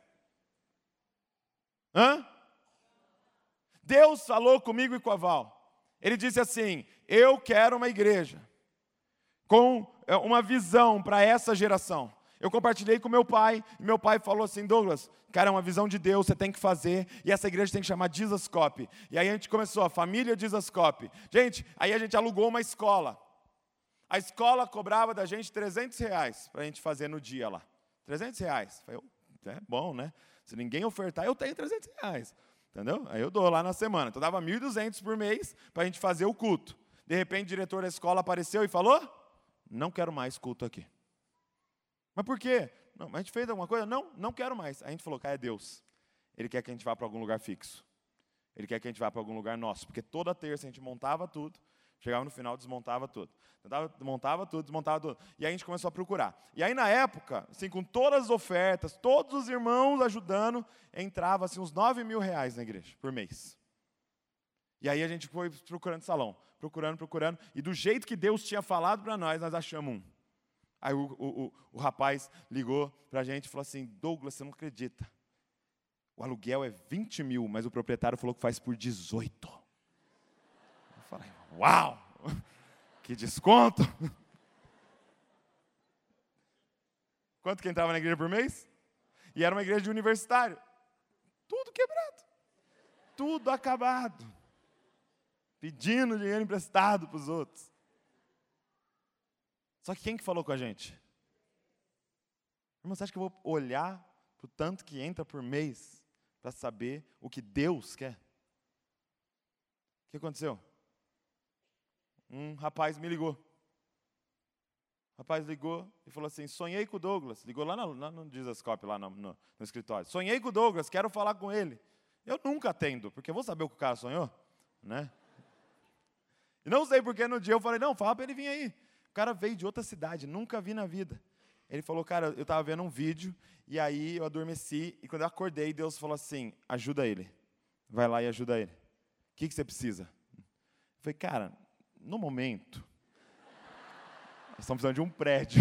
Deus falou comigo e com a Val. Ele disse assim, eu quero uma igreja com uma visão para essa geração. Eu compartilhei com meu pai, e meu pai falou assim, Douglas, cara, é uma visão de Deus, você tem que fazer, e essa igreja tem que chamar Jesus Cop. E aí a gente começou, a família Jesus Cop. Gente, aí a gente alugou uma escola. A escola cobrava da gente R$300 para a gente fazer no dia lá. R$300. Falei, é bom, né? Se ninguém ofertar, eu tenho R$300. Entendeu? Aí eu dou lá na semana. Então dava R$1.200 por mês para a gente fazer o culto. De repente o diretor da escola apareceu e falou, não quero mais culto aqui. Mas por quê? Não, mas a gente fez alguma coisa? Não quero mais. A gente falou, cara, é Deus. Ele quer que a gente vá para algum lugar fixo. Ele quer que a gente vá para algum lugar nosso. Porque toda terça a gente montava tudo. Chegava no final, desmontava tudo. Montava tudo, desmontava tudo. E aí a gente começou a procurar. E aí na época, assim, com todas as ofertas, todos os irmãos ajudando, entrava assim, uns R$9.000 na igreja, por mês. E aí a gente foi procurando salão. Procurando. E do jeito que Deus tinha falado para nós achamos um. Aí o rapaz ligou para a gente e falou assim, Douglas, você não acredita. O aluguel é 20 mil, mas o proprietário falou que faz por 18. Eu falei, uau, que desconto. Quanto que entrava na igreja por mês? E era uma igreja de universitário. Tudo quebrado. Tudo acabado. Pedindo dinheiro emprestado para os outros. Só que quem que falou com a gente? Irmão, você acha que eu vou olhar para o tanto que entra por mês para saber o que Deus quer? O que aconteceu? Um rapaz me ligou. O rapaz ligou e falou assim, sonhei com o Douglas. Ligou lá no Jesus Cop, lá no escritório. Sonhei com o Douglas, quero falar com ele. Eu nunca atendo, porque eu vou saber o que o cara sonhou, né? E não sei porque no dia eu falei, não, fala para ele vir aí. O cara veio de outra cidade, nunca vi na vida. Ele falou, cara, eu estava vendo um vídeo, e aí eu adormeci, e quando eu acordei, Deus falou assim, ajuda ele. Vai lá e ajuda ele. O que você precisa? Eu falei, cara, no momento, nós estamos precisando de um prédio.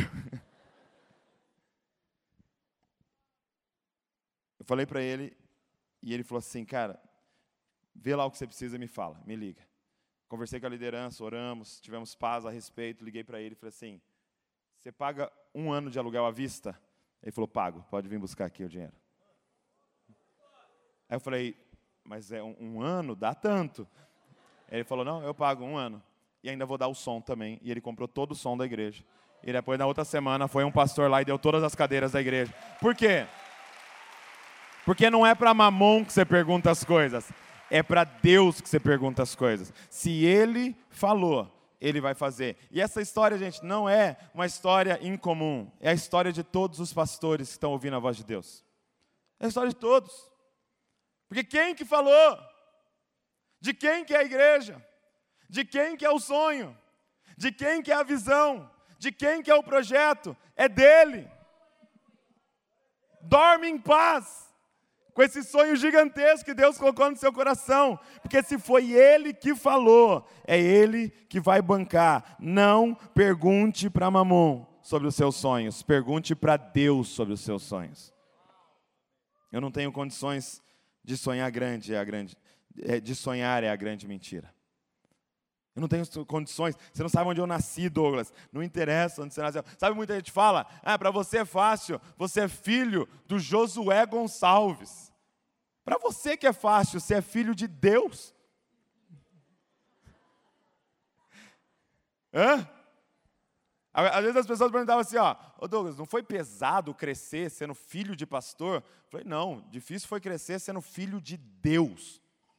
Eu falei para ele, e ele falou assim, cara, vê lá o que você precisa e me fala, me liga. Conversei com a liderança, oramos, tivemos paz a respeito, liguei para ele e falei assim, você paga 1 ano de aluguel à vista? Ele falou, pago, pode vir buscar aqui o dinheiro. Aí eu falei, mas é um ano, dá tanto. Ele falou, não, eu pago 1 ano. E ainda vou dar o som também. E ele comprou todo o som da igreja. E depois, na outra semana, foi um pastor lá e deu todas as cadeiras da igreja. Por quê? Porque não é para Mamon que você pergunta as coisas. É para Deus que você pergunta as coisas. Se Ele falou, Ele vai fazer. E essa história, gente, não é uma história incomum. É a história de todos os pastores que estão ouvindo a voz de Deus. É a história de todos. Porque quem que falou? De quem que é a igreja? De quem que é o sonho? De quem que é a visão? De quem que é o projeto? É dele. Dorme em paz com esse sonho gigantesco que Deus colocou no seu coração, porque se foi Ele que falou, é Ele que vai bancar. Não pergunte para Mamon sobre os seus sonhos, pergunte para Deus sobre os seus sonhos. Eu não tenho condições de sonhar grande, de sonhar é a grande mentira. Eu não tenho condições. Você não sabe onde eu nasci, Douglas. Não interessa onde você nasceu. Sabe, muita gente fala, para você é fácil, você é filho do Josué Gonçalves. Para você que é fácil, você é filho de Deus. Às vezes as pessoas perguntavam assim, ô Douglas, não foi pesado crescer sendo filho de pastor? Eu falei, não, difícil foi crescer sendo filho de Deus.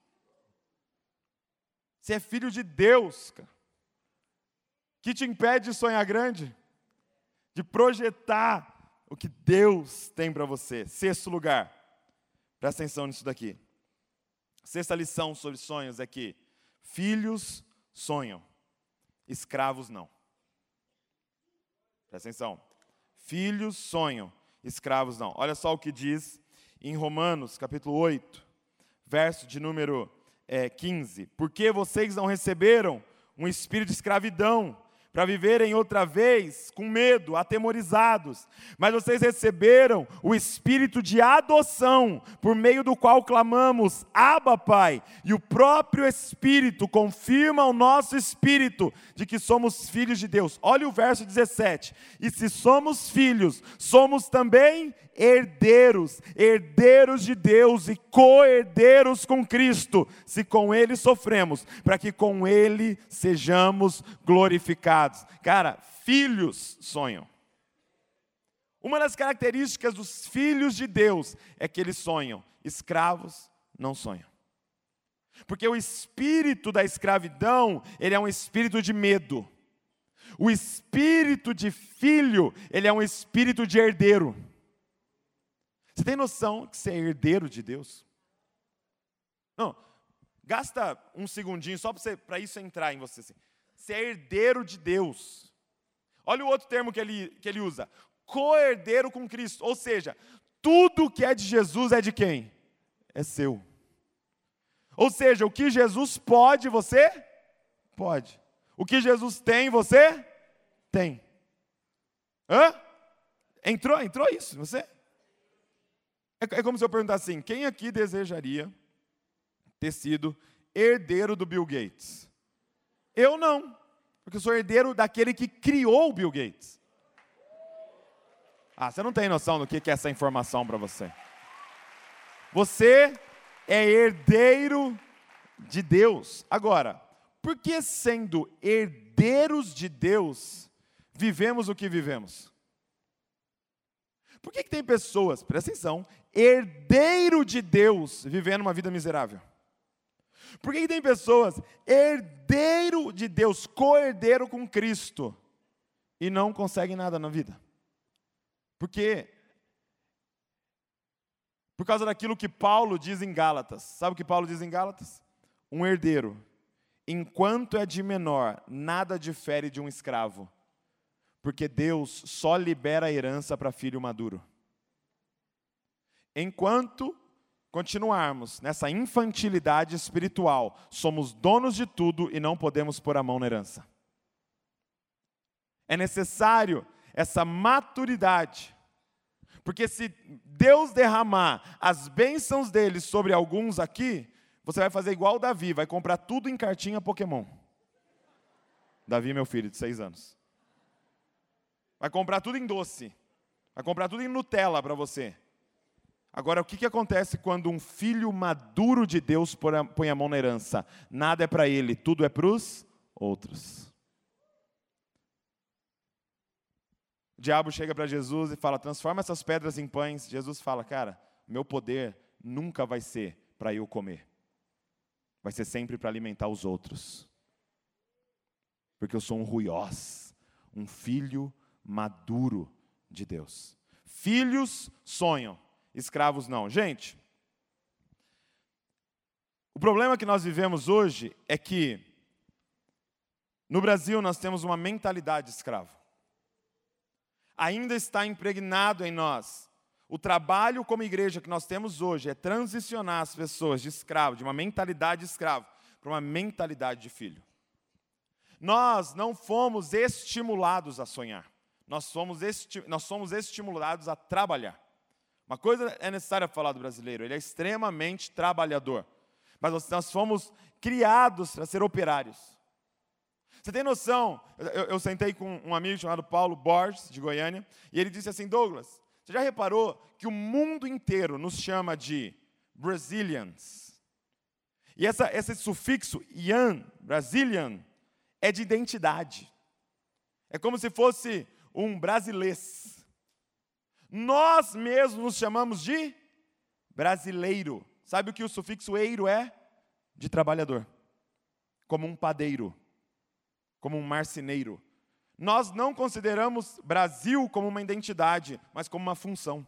Você é filho de Deus, cara. O que te impede de sonhar grande? De projetar o que Deus tem para você. Sexto lugar, presta atenção nisso daqui. Sexta lição sobre sonhos é que filhos sonham, escravos não. Presta atenção. Filhos sonham, escravos não. Olha só o que diz em Romanos, capítulo 8, verso de número 15. Porque vocês não receberam um espírito de escravidão para viverem outra vez com medo, atemorizados, mas vocês receberam o espírito de adoção, por meio do qual clamamos, Abba, Pai, e o próprio Espírito confirma o nosso espírito de que somos filhos de Deus. Olha o verso 17, e se somos filhos, somos também herdeiros, herdeiros de Deus e co-herdeiros com Cristo, se com Ele sofremos, para que com Ele sejamos glorificados. Cara, filhos sonham. Uma das características dos filhos de Deus é que eles sonham. Escravos não sonham. Porque o espírito da escravidão, ele é um espírito de medo. O espírito de filho, ele é um espírito de herdeiro. Você tem noção que você é herdeiro de Deus? Não, gasta um segundinho só para isso entrar em você. Assim. Você é herdeiro de Deus. Olha o outro termo que ele usa. Co-herdeiro com Cristo. Ou seja, tudo que é de Jesus é de quem? É seu. Ou seja, o que Jesus pode, você pode. O que Jesus tem, você tem. Entrou isso, você? É como se eu perguntasse assim, quem aqui desejaria ter sido herdeiro do Bill Gates? Eu não, porque eu sou herdeiro daquele que criou o Bill Gates. Você não tem noção do que é essa informação para você. Você é herdeiro de Deus. Agora, por que sendo herdeiros de Deus, vivemos o que vivemos? Por que tem pessoas, presta atenção, herdeiro de Deus, vivendo uma vida miserável? Por que tem pessoas, herdeiro de Deus, co-herdeiro com Cristo, e não conseguem nada na vida? Por quê? Por causa daquilo que Paulo diz em Gálatas. Sabe o que Paulo diz em Gálatas? Um herdeiro, enquanto é de menor, nada difere de um escravo, porque Deus só libera a herança para filho maduro. Enquanto continuarmos nessa infantilidade espiritual, somos donos de tudo e não podemos pôr a mão na herança. É necessário essa maturidade, porque se Deus derramar as bênçãos dele sobre alguns aqui, você vai fazer igual o Davi, vai comprar tudo em cartinha Pokémon. Davi, meu filho, de 6 anos. Vai comprar tudo em doce, vai comprar tudo em Nutella para você. Agora, o que acontece quando um filho maduro de Deus põe a mão na herança? Nada é para ele, tudo é para os outros. O diabo chega para Jesus e fala, transforma essas pedras em pães. Jesus fala, cara, meu poder nunca vai ser para eu comer. Vai ser sempre para alimentar os outros. Porque eu sou um ruiós, um filho maduro de Deus. Filhos sonham, escravos não. Gente, o problema que nós vivemos hoje é que, no Brasil, nós temos uma mentalidade de escravo. Ainda está impregnado em nós. O trabalho como igreja que nós temos hoje é transicionar as pessoas de escravo, de uma mentalidade de escravo, para uma mentalidade de filho. Nós não fomos estimulados a sonhar. Nós somos estimulados a trabalhar. Uma coisa é necessária falar do brasileiro, ele é extremamente trabalhador. Mas nós fomos criados para ser operários. Você tem noção? Eu sentei com um amigo chamado Paulo Borges, de Goiânia, e ele disse assim: Douglas, você já reparou que o mundo inteiro nos chama de Brazilians? E esse sufixo ian, Brazilian, é de identidade. É como se fosse um brasilês. Nós mesmos nos chamamos de brasileiro. Sabe o que o sufixo eiro é? De trabalhador. Como um padeiro. Como um marceneiro. Nós não consideramos Brasil como uma identidade, mas como uma função.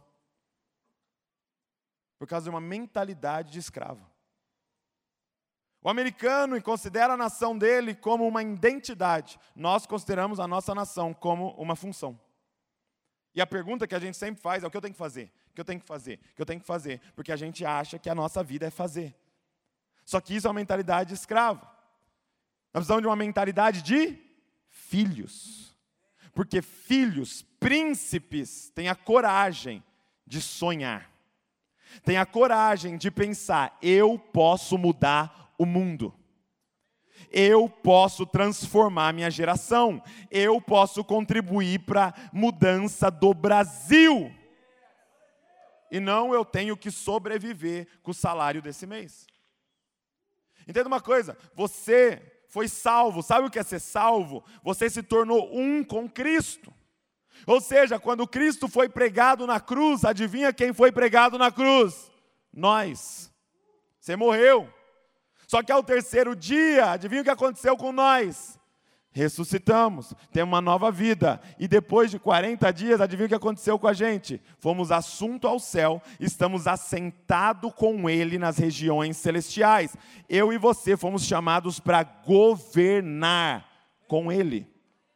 Por causa de uma mentalidade de escravo. O americano considera a nação dele como uma identidade. Nós consideramos a nossa nação como uma função. E a pergunta que a gente sempre faz é: o que eu tenho que fazer? O que eu tenho que fazer? O que eu tenho que fazer? Porque a gente acha que a nossa vida é fazer. Só que isso é uma mentalidade de escravo. Nós precisamos de uma mentalidade de filhos. Porque filhos, príncipes, têm a coragem de sonhar. Têm a coragem de pensar: eu posso mudar o mundo. Eu posso transformar minha geração. Eu posso contribuir para a mudança do Brasil. E não eu tenho que sobreviver com o salário desse mês. Entenda uma coisa, você foi salvo. Sabe o que é ser salvo? Você se tornou um com Cristo. Ou seja, quando Cristo foi pregado na cruz, adivinha quem foi pregado na cruz? Nós. Você morreu. Só que ao terceiro dia, adivinha o que aconteceu com nós? Ressuscitamos, temos uma nova vida. E depois de 40 dias, adivinha o que aconteceu com a gente? Fomos assunto ao céu, estamos assentados com Ele nas regiões celestiais. Eu e você fomos chamados para governar com Ele.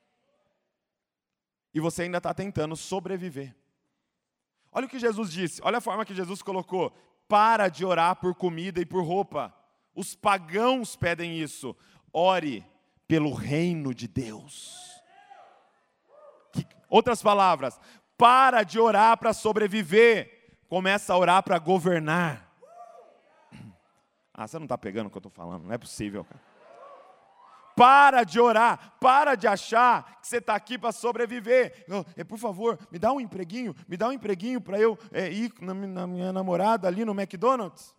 E você ainda está tentando sobreviver. Olha o que Jesus disse, olha a forma que Jesus colocou: para de orar por comida e por roupa. Os pagãos pedem isso. Ore pelo reino de Deus. Outras palavras, para de orar para sobreviver. Começa a orar para governar. Você não está pegando o que eu estou falando, não é possível, cara. Para de orar, para de achar que você está aqui para sobreviver. Por favor, me dá um empreguinho para eu ir na minha namorada ali no McDonald's.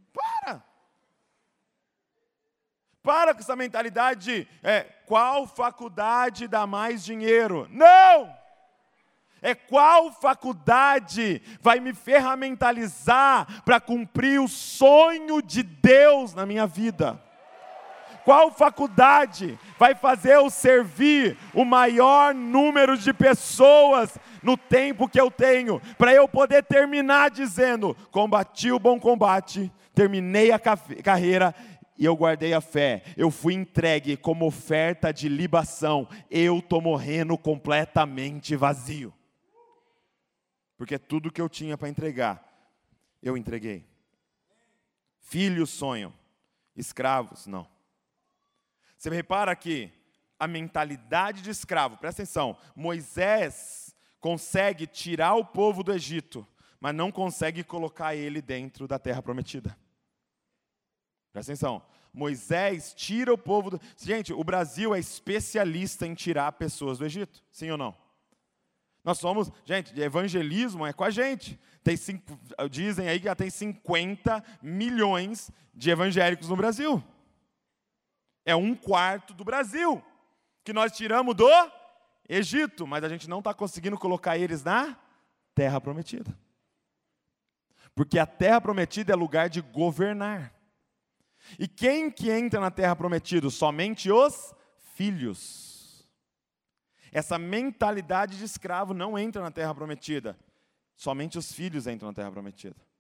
Para com essa mentalidade de qual faculdade dá mais dinheiro. Não! É qual faculdade vai me ferramentalizar para cumprir o sonho de Deus na minha vida. Qual faculdade vai fazer eu servir o maior número de pessoas no tempo que eu tenho, para eu poder terminar dizendo: combati o bom combate, terminei a carreira, e eu guardei a fé, eu fui entregue como oferta de libação, eu estou morrendo completamente vazio. Porque tudo que eu tinha para entregar, eu entreguei. Filhos sonham, escravos não. Você repara que a mentalidade de escravo, presta atenção, Moisés consegue tirar o povo do Egito, mas não consegue colocar ele dentro da terra prometida. Presta atenção, Moisés tira o povo do... Gente, o Brasil é especialista em tirar pessoas do Egito, sim ou não? Nós somos, gente, evangelismo é com a gente. Dizem aí que já tem 50 milhões de evangélicos no Brasil. É 1/4 do Brasil, que nós tiramos do Egito, mas a gente não está conseguindo colocar eles na terra prometida. Porque a terra prometida é lugar de governar. E quem que entra na terra prometida? Somente os filhos. Essa mentalidade de escravo não entra na terra prometida. Somente os filhos entram na terra prometida.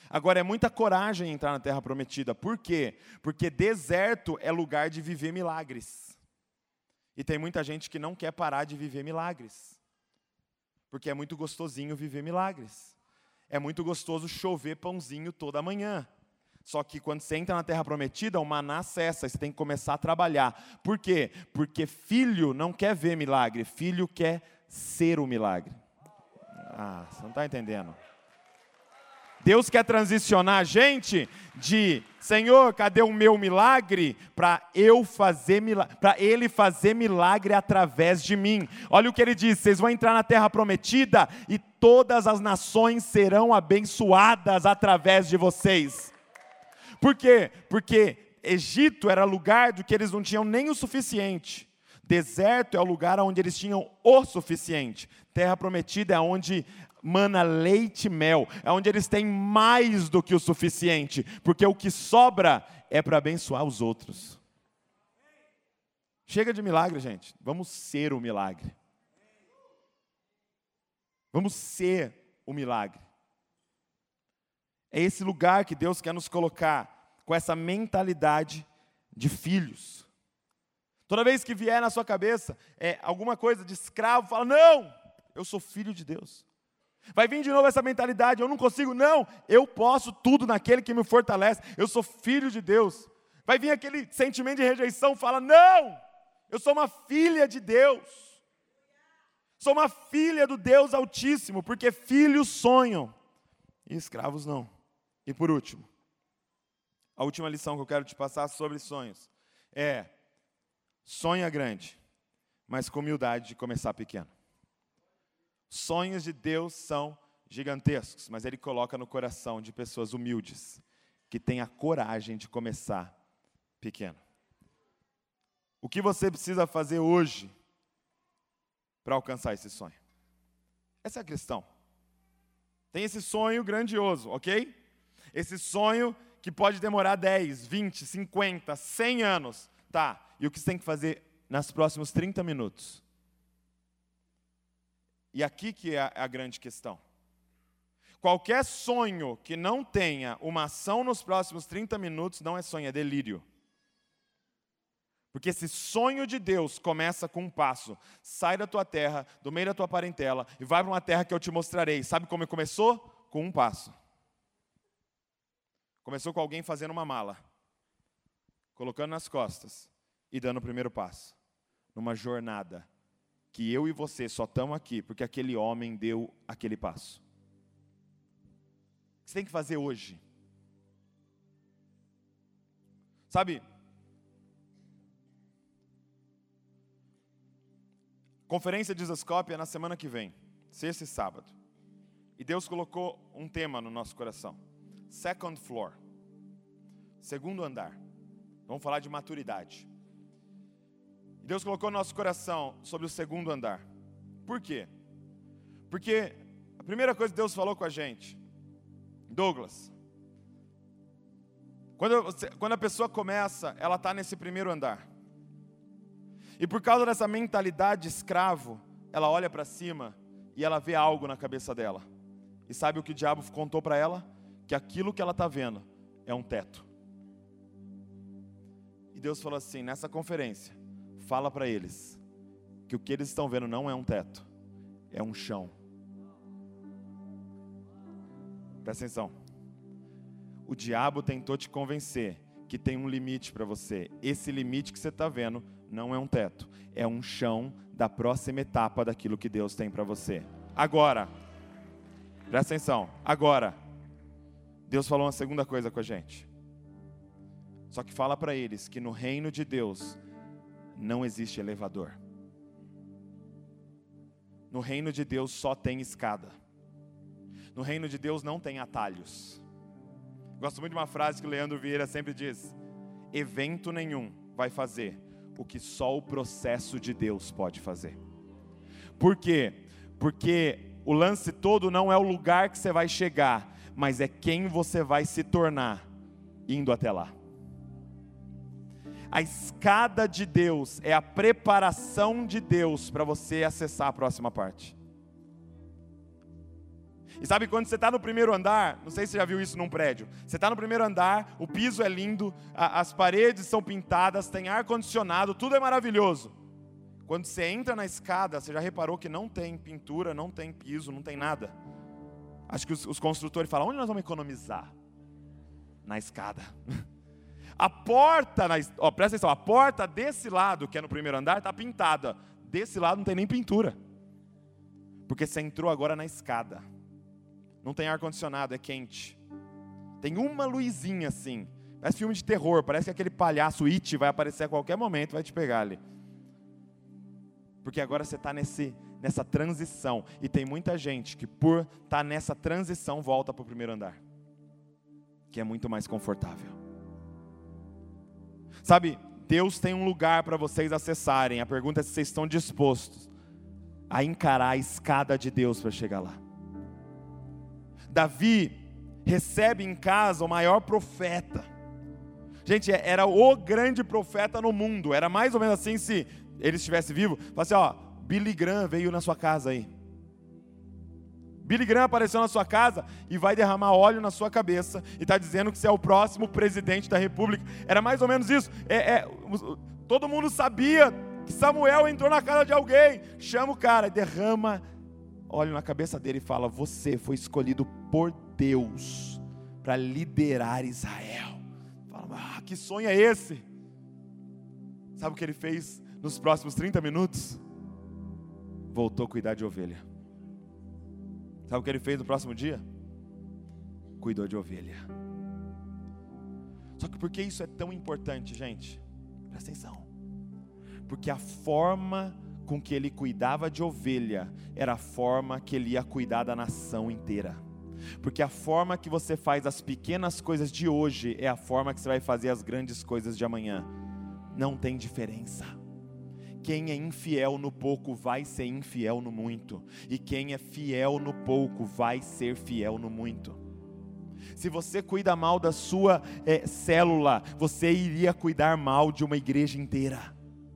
Agora, é muita coragem entrar na terra prometida. Por quê? Porque deserto é lugar de viver milagres. E tem muita gente que não quer parar de viver milagres. Porque é muito gostosinho viver milagres. É muito gostoso chover pãozinho toda manhã. Só que quando você entra na terra prometida, o maná cessa, você tem que começar a trabalhar. Por quê? Porque filho não quer ver milagre, filho quer ser o milagre. Você não está entendendo. Deus quer transicionar a gente de, Senhor, cadê o meu milagre? Para Ele fazer milagre através de mim. Olha o que Ele diz, vocês vão entrar na terra prometida e todas as nações serão abençoadas através de vocês. Por quê? Porque Egito era lugar do que eles não tinham nem o suficiente. Deserto é o lugar onde eles tinham o suficiente. Terra prometida é onde mana leite e mel, é onde eles têm mais do que o suficiente, porque o que sobra é para abençoar os outros. Chega de milagre, gente, vamos ser o milagre. Vamos ser o milagre. É esse lugar que Deus quer nos colocar, com essa mentalidade de filhos. Toda vez que vier na sua cabeça alguma coisa de escravo, fala, não, eu sou filho de Deus. Vai vir de novo essa mentalidade, eu não consigo, não, eu posso tudo naquele que me fortalece, eu sou filho de Deus. Vai vir aquele sentimento de rejeição, fala, não, eu sou uma filha de Deus. Sou uma filha do Deus Altíssimo, porque filhos sonham e escravos não. E por último, a última lição que eu quero te passar sobre sonhos é: sonha grande, mas com humildade de começar pequeno. Sonhos de Deus são gigantescos, mas Ele coloca no coração de pessoas humildes, que têm a coragem de começar pequeno. O que você precisa fazer hoje para alcançar esse sonho? Essa é a questão. Tem esse sonho grandioso, ok? Esse sonho que pode demorar 10, 20, 50, 100 anos. Tá, e o que você tem que fazer nos próximos 30 minutos? E aqui que é a grande questão. Qualquer sonho que não tenha uma ação nos próximos 30 minutos não é sonho, é delírio. Porque esse sonho de Deus começa com um passo. Sai da tua terra, do meio da tua parentela, e vai para uma terra que eu te mostrarei. Sabe como começou? Com um passo. Começou com alguém fazendo uma mala, colocando nas costas e dando o primeiro passo. Numa jornada que eu e você só estamos aqui porque aquele homem deu aquele passo. O que você tem que fazer hoje? Sabe, conferência de Zascope é na semana que vem, sexta e sábado. E Deus colocou um tema no nosso coração. Second floor. Segundo andar. Vamos falar de maturidade. Deus colocou no nosso coração sobre o segundo andar. Por quê? Porque a primeira coisa que Deus falou com a gente, Douglas, quando a pessoa começa, ela está nesse primeiro andar. E por causa dessa mentalidade de escravo, ela olha para cima e ela vê algo na cabeça dela. E sabe o que o diabo contou para ela? Que aquilo que ela está vendo é um teto. E Deus falou assim, nessa conferência, fala para eles que o que eles estão vendo não é um teto, é um chão. Presta atenção. O diabo tentou te convencer que tem um limite para você. Esse limite que você está vendo não é um teto, é um chão da próxima etapa daquilo que Deus tem para você. Agora, presta atenção, agora, Deus falou uma segunda coisa com a gente. Só que fala para eles que no reino de Deus não existe elevador. No reino de Deus só tem escada. No reino de Deus não tem atalhos. Gosto muito de uma frase que o Leandro Vieira sempre diz: evento nenhum vai fazer o que só o processo de Deus pode fazer. Por quê? Porque o lance todo não é o lugar que você vai chegar, mas é quem você vai se tornar indo até lá. A escada de Deus é a preparação de Deus para você acessar a próxima parte. E sabe quando você está no primeiro andar, não sei se você já viu isso num prédio, você está no primeiro andar, o piso é lindo, as paredes são pintadas, tem ar-condicionado, tudo é maravilhoso. Quando você entra na escada, você já reparou que não tem pintura, não tem piso, não tem nada. Acho que os construtores falam, onde nós vamos economizar? Na escada. A porta, presta atenção, a porta desse lado, que é no primeiro andar, está pintada. Desse lado não tem nem pintura. Porque você entrou agora na escada. Não tem ar-condicionado, é quente. Tem uma luzinha assim. Parece filme de terror, parece que aquele palhaço It vai aparecer a qualquer momento, vai te pegar ali. Porque agora você está nessa transição. E tem muita gente que por estar nessa transição volta para o primeiro andar. Que é muito mais confortável. Sabe, Deus tem um lugar para vocês acessarem. A pergunta é se vocês estão dispostos a encarar a escada de Deus para chegar lá. Davi recebe em casa o maior profeta. Gente, era o grande profeta no mundo. Era mais ou menos assim, se ele estivesse vivo. Fala assim, ó, Billy Graham veio na sua casa aí. Billy Graham apareceu na sua casa e vai derramar óleo na sua cabeça. E está dizendo que você é o próximo presidente da república. Era mais ou menos isso. Todo mundo sabia que Samuel entrou na casa de alguém. Chama o cara e derrama óleo na cabeça dele e fala, você foi escolhido por Deus para liderar Israel. Fala, que sonho é esse? Sabe o que ele fez nos próximos 30 minutos? Voltou a cuidar de ovelha. Sabe o que ele fez no próximo dia? Cuidou de ovelha. Só que por que isso é tão importante, gente? Presta atenção. Porque a forma com que ele cuidava de ovelha era a forma que ele ia cuidar da nação inteira. Porque a forma que você faz as pequenas coisas de hoje é a forma que você vai fazer as grandes coisas de amanhã. Não tem diferença. Quem é infiel no pouco vai ser infiel no muito. E quem é fiel no pouco vai ser fiel no muito. Se você cuida mal da sua célula, você iria cuidar mal de uma igreja inteira.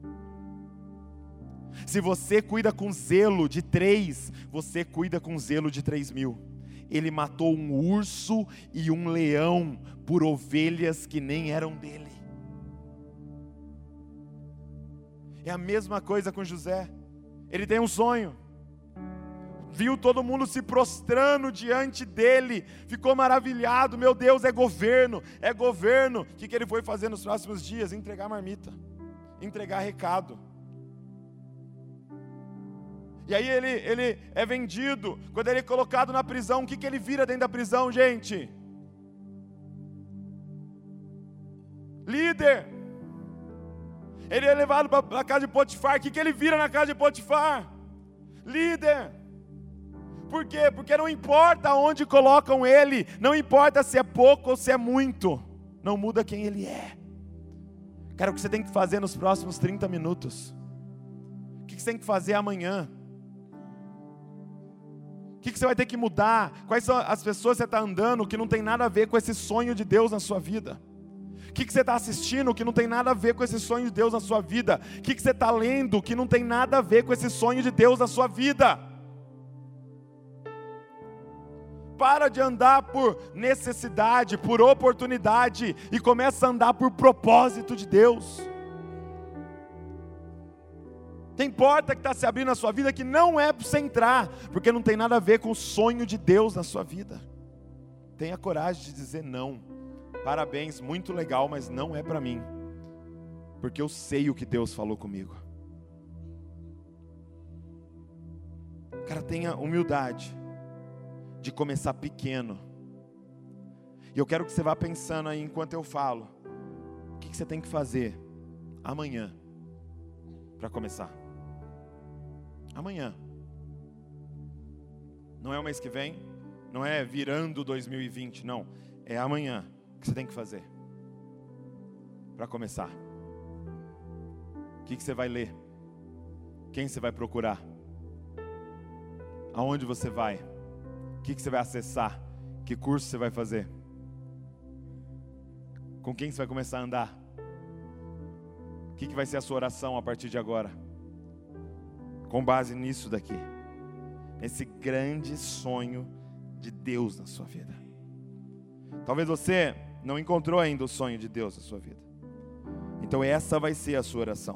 Se você cuida com zelo de 3, você cuida com zelo de 3.000. Ele matou um urso e um leão por ovelhas que nem eram dele. É a mesma coisa com José. Ele tem um sonho. Viu todo mundo se prostrando diante dele. Ficou maravilhado. Meu Deus, é governo, é governo. O que ele foi fazer nos próximos dias? Entregar marmita. Entregar recado. E aí ele é vendido. Quando ele é colocado na prisão, o que ele vira dentro da prisão, gente? Líder. Ele é levado para a casa de Potifar. O que ele vira na casa de Potifar? Líder. Por quê? Porque não importa onde colocam ele, não importa se é pouco ou se é muito, não muda quem ele é. Cara, o que você tem que fazer nos próximos 30 minutos? O que você tem que fazer amanhã? O que você vai ter que mudar? Quais são as pessoas que você está andando que não tem nada a ver com esse sonho de Deus na sua vida? O que você está assistindo que não tem nada a ver com esse sonho de Deus na sua vida? O que você está lendo que não tem nada a ver com esse sonho de Deus na sua vida? Para de andar por necessidade, por oportunidade, e começa a andar por propósito de Deus. Tem porta que está se abrindo na sua vida que não é para você entrar, porque não tem nada a ver com o sonho de Deus na sua vida. Tenha coragem de dizer não. Parabéns, muito legal, mas não é para mim, porque eu sei o que Deus falou comigo. Cara, tenha humildade de começar pequeno. E eu quero que você vá pensando aí enquanto eu falo, o que você tem que fazer amanhã para começar? Amanhã. Não é o mês que vem, não é virando 2020, não. É amanhã que você tem que fazer para começar. O que você vai ler? Quem você vai procurar? Aonde você vai? O que você vai acessar? Que curso você vai fazer? Com quem você vai começar a andar? O que vai ser a sua oração a partir de agora? Com base nisso daqui. Esse grande sonho de Deus na sua vida. Talvez você não encontrou ainda o sonho de Deus na sua vida. Então essa vai ser a sua oração.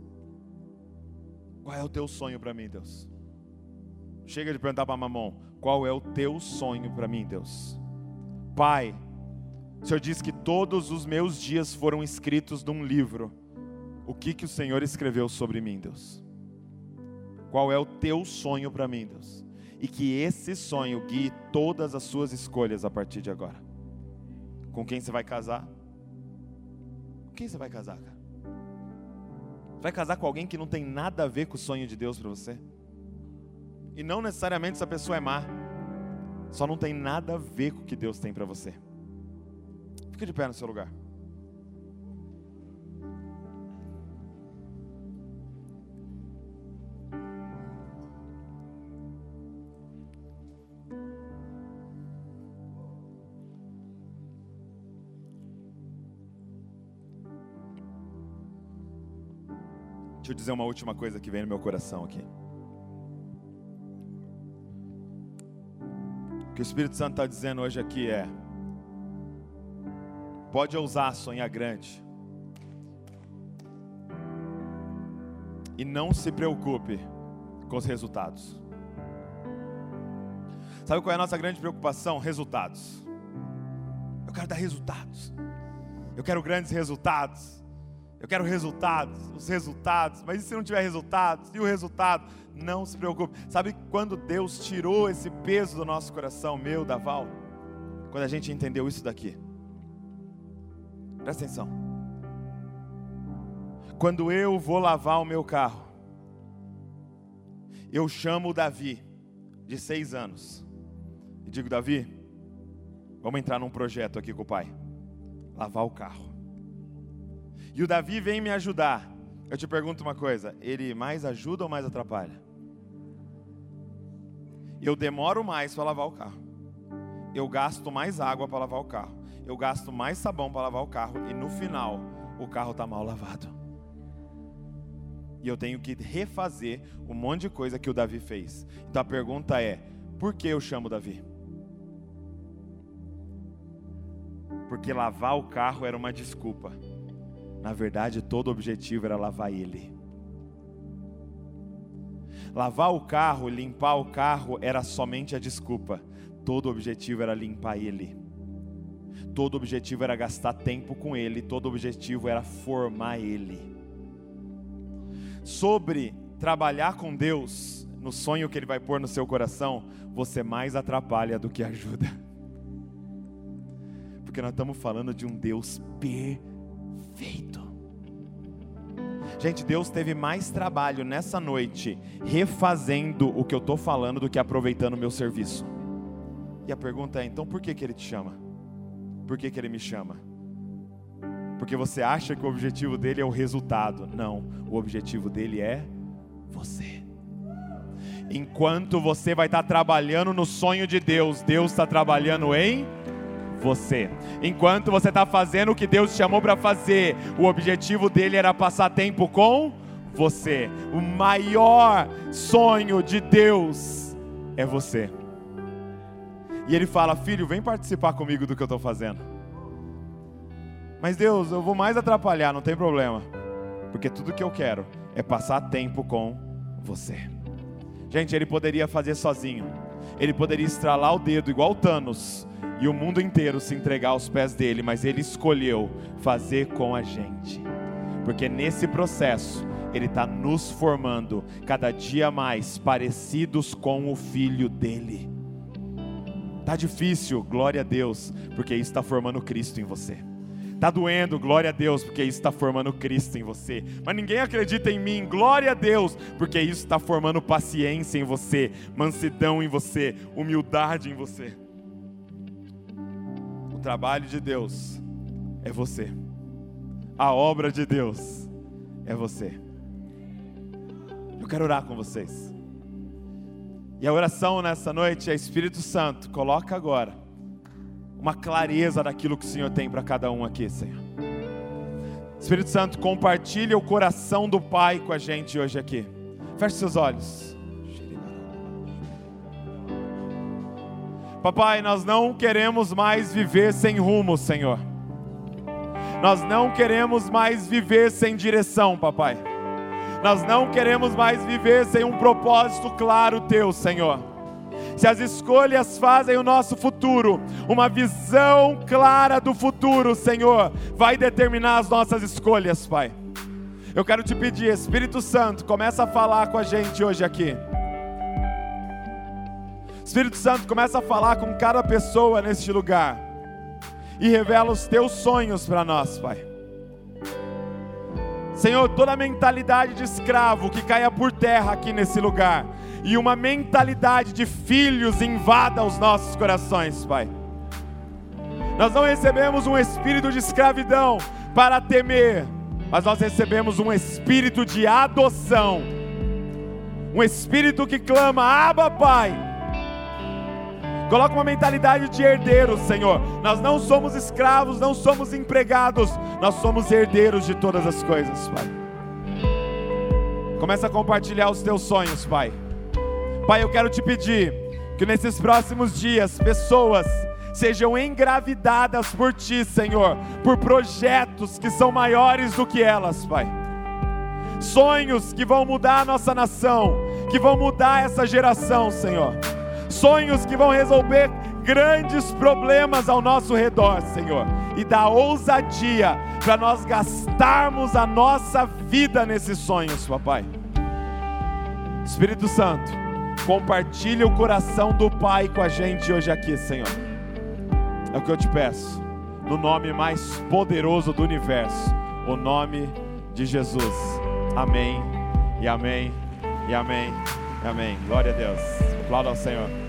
Qual é o teu sonho para mim, Deus? Chega de perguntar para Mamon, qual é o teu sonho para mim, Deus? Pai, o Senhor diz que todos os meus dias foram escritos num livro. O que o Senhor escreveu sobre mim, Deus? Qual é o teu sonho para mim, Deus? E que esse sonho guie todas as suas escolhas a partir de agora. Com quem você vai casar? Com quem você vai casar, cara? Vai casar com alguém que não tem nada a ver com o sonho de Deus para você? E não necessariamente essa pessoa é má. Só não tem nada a ver com o que Deus tem para você. Fica de pé no seu lugar. Deixa eu dizer uma última coisa que vem no meu coração aqui. O que o Espírito Santo está dizendo hoje aqui é: pode ousar sonhar grande. E não se preocupe com os resultados. Sabe qual é a nossa grande preocupação? Resultados. Eu quero dar resultados. Eu quero grandes resultados. Eu quero resultados, os resultados. Mas e se não tiver resultados? E o resultado? Não se preocupe. Sabe quando Deus tirou esse peso do nosso coração, meu, da Val? Quando a gente entendeu isso daqui. Presta atenção. Quando eu vou lavar o meu carro, eu chamo o Davi, de 6 anos, e digo: Davi, vamos entrar num projeto aqui com o pai. Lavar o carro. E o Davi vem me ajudar. Eu te pergunto uma coisa: ele mais ajuda ou mais atrapalha? Eu demoro mais para lavar o carro. Eu gasto mais água para lavar o carro. Eu gasto mais sabão para lavar o carro. E no final, o carro está mal lavado. E eu tenho que refazer um monte de coisa que o Davi fez. Então a pergunta é: por que eu chamo o Davi? Porque lavar o carro era uma desculpa. Na verdade, todo o objetivo era lavar ele. Lavar o carro, limpar o carro era somente a desculpa. Todo o objetivo era limpar ele. Todo o objetivo era gastar tempo com ele. Todo o objetivo era formar ele. Sobre trabalhar com Deus, no sonho que Ele vai pôr no seu coração, você mais atrapalha do que ajuda. Porque nós estamos falando de um Deus perfeito. Gente, Deus teve mais trabalho nessa noite refazendo o que eu estou falando do que aproveitando o meu serviço. E a pergunta é: então por que Ele te chama? Por que Ele me chama? Porque você acha que o objetivo dele é o resultado. Não, o objetivo dele é você. Enquanto você vai estar trabalhando no sonho de Deus, Deus está trabalhando em você. Enquanto você está fazendo o que Deus te chamou para fazer, o objetivo dele era passar tempo com você. O maior sonho de Deus é você. E Ele fala: filho, vem participar comigo do que eu estou fazendo. Mas Deus, eu vou mais atrapalhar, não tem problema. Porque tudo que eu quero é passar tempo com você. Gente, Ele poderia fazer sozinho. Ele poderia estralar o dedo igual Thanos e o mundo inteiro se entregar aos pés dele. Mas Ele escolheu fazer com a gente. Porque nesse processo Ele está nos formando cada dia mais parecidos com o Filho dele. Está difícil, glória a Deus, porque isso está formando Cristo em você. Está doendo, glória a Deus, porque isso está formando Cristo em você. Mas ninguém acredita em mim, glória a Deus, porque isso está formando paciência em você, mansidão em você, humildade em você. O trabalho de Deus é você. A obra de Deus é você. Eu quero orar com vocês. E a oração nessa noite é: Espírito Santo, coloca agora uma clareza daquilo que o Senhor tem para cada um aqui, Senhor. Espírito Santo, compartilha o coração do Pai com a gente hoje aqui. Feche seus olhos. Papai, nós não queremos mais viver sem rumo, Senhor. Nós não queremos mais viver sem direção, papai. Nós não queremos mais viver sem um propósito claro teu, Senhor. Se as escolhas fazem o nosso futuro, uma visão clara do futuro, Senhor, vai determinar as nossas escolhas, Pai. Eu quero te pedir, Espírito Santo, começa a falar com a gente hoje aqui. Espírito Santo, começa a falar com cada pessoa neste lugar e revela os teus sonhos para nós, Pai. Senhor, toda mentalidade de escravo que caia por terra aqui nesse lugar, e uma mentalidade de filhos invada os nossos corações, Pai. Nós não recebemos um espírito de escravidão para temer, mas nós recebemos um espírito de adoção, um espírito que clama, Abba, Pai. Coloca uma mentalidade de herdeiro, Senhor. Nós não somos escravos, não somos empregados, nós somos herdeiros de todas as coisas, Pai. Começa a compartilhar os teus sonhos, Pai. Pai, eu quero te pedir que nesses próximos dias, pessoas sejam engravidadas por Ti, Senhor, por projetos que são maiores do que elas, Pai. Sonhos que vão mudar a nossa nação, que vão mudar essa geração, Senhor. Sonhos que vão resolver grandes problemas ao nosso redor, Senhor. E dar ousadia para nós gastarmos a nossa vida nesses sonhos, papai. Espírito Santo, compartilha o coração do Pai com a gente hoje aqui, Senhor. É o que eu te peço, no nome mais poderoso do universo, o nome de Jesus. Amém, e amém, e amém, e amém. Glória a Deus. Aplauda ao Senhor.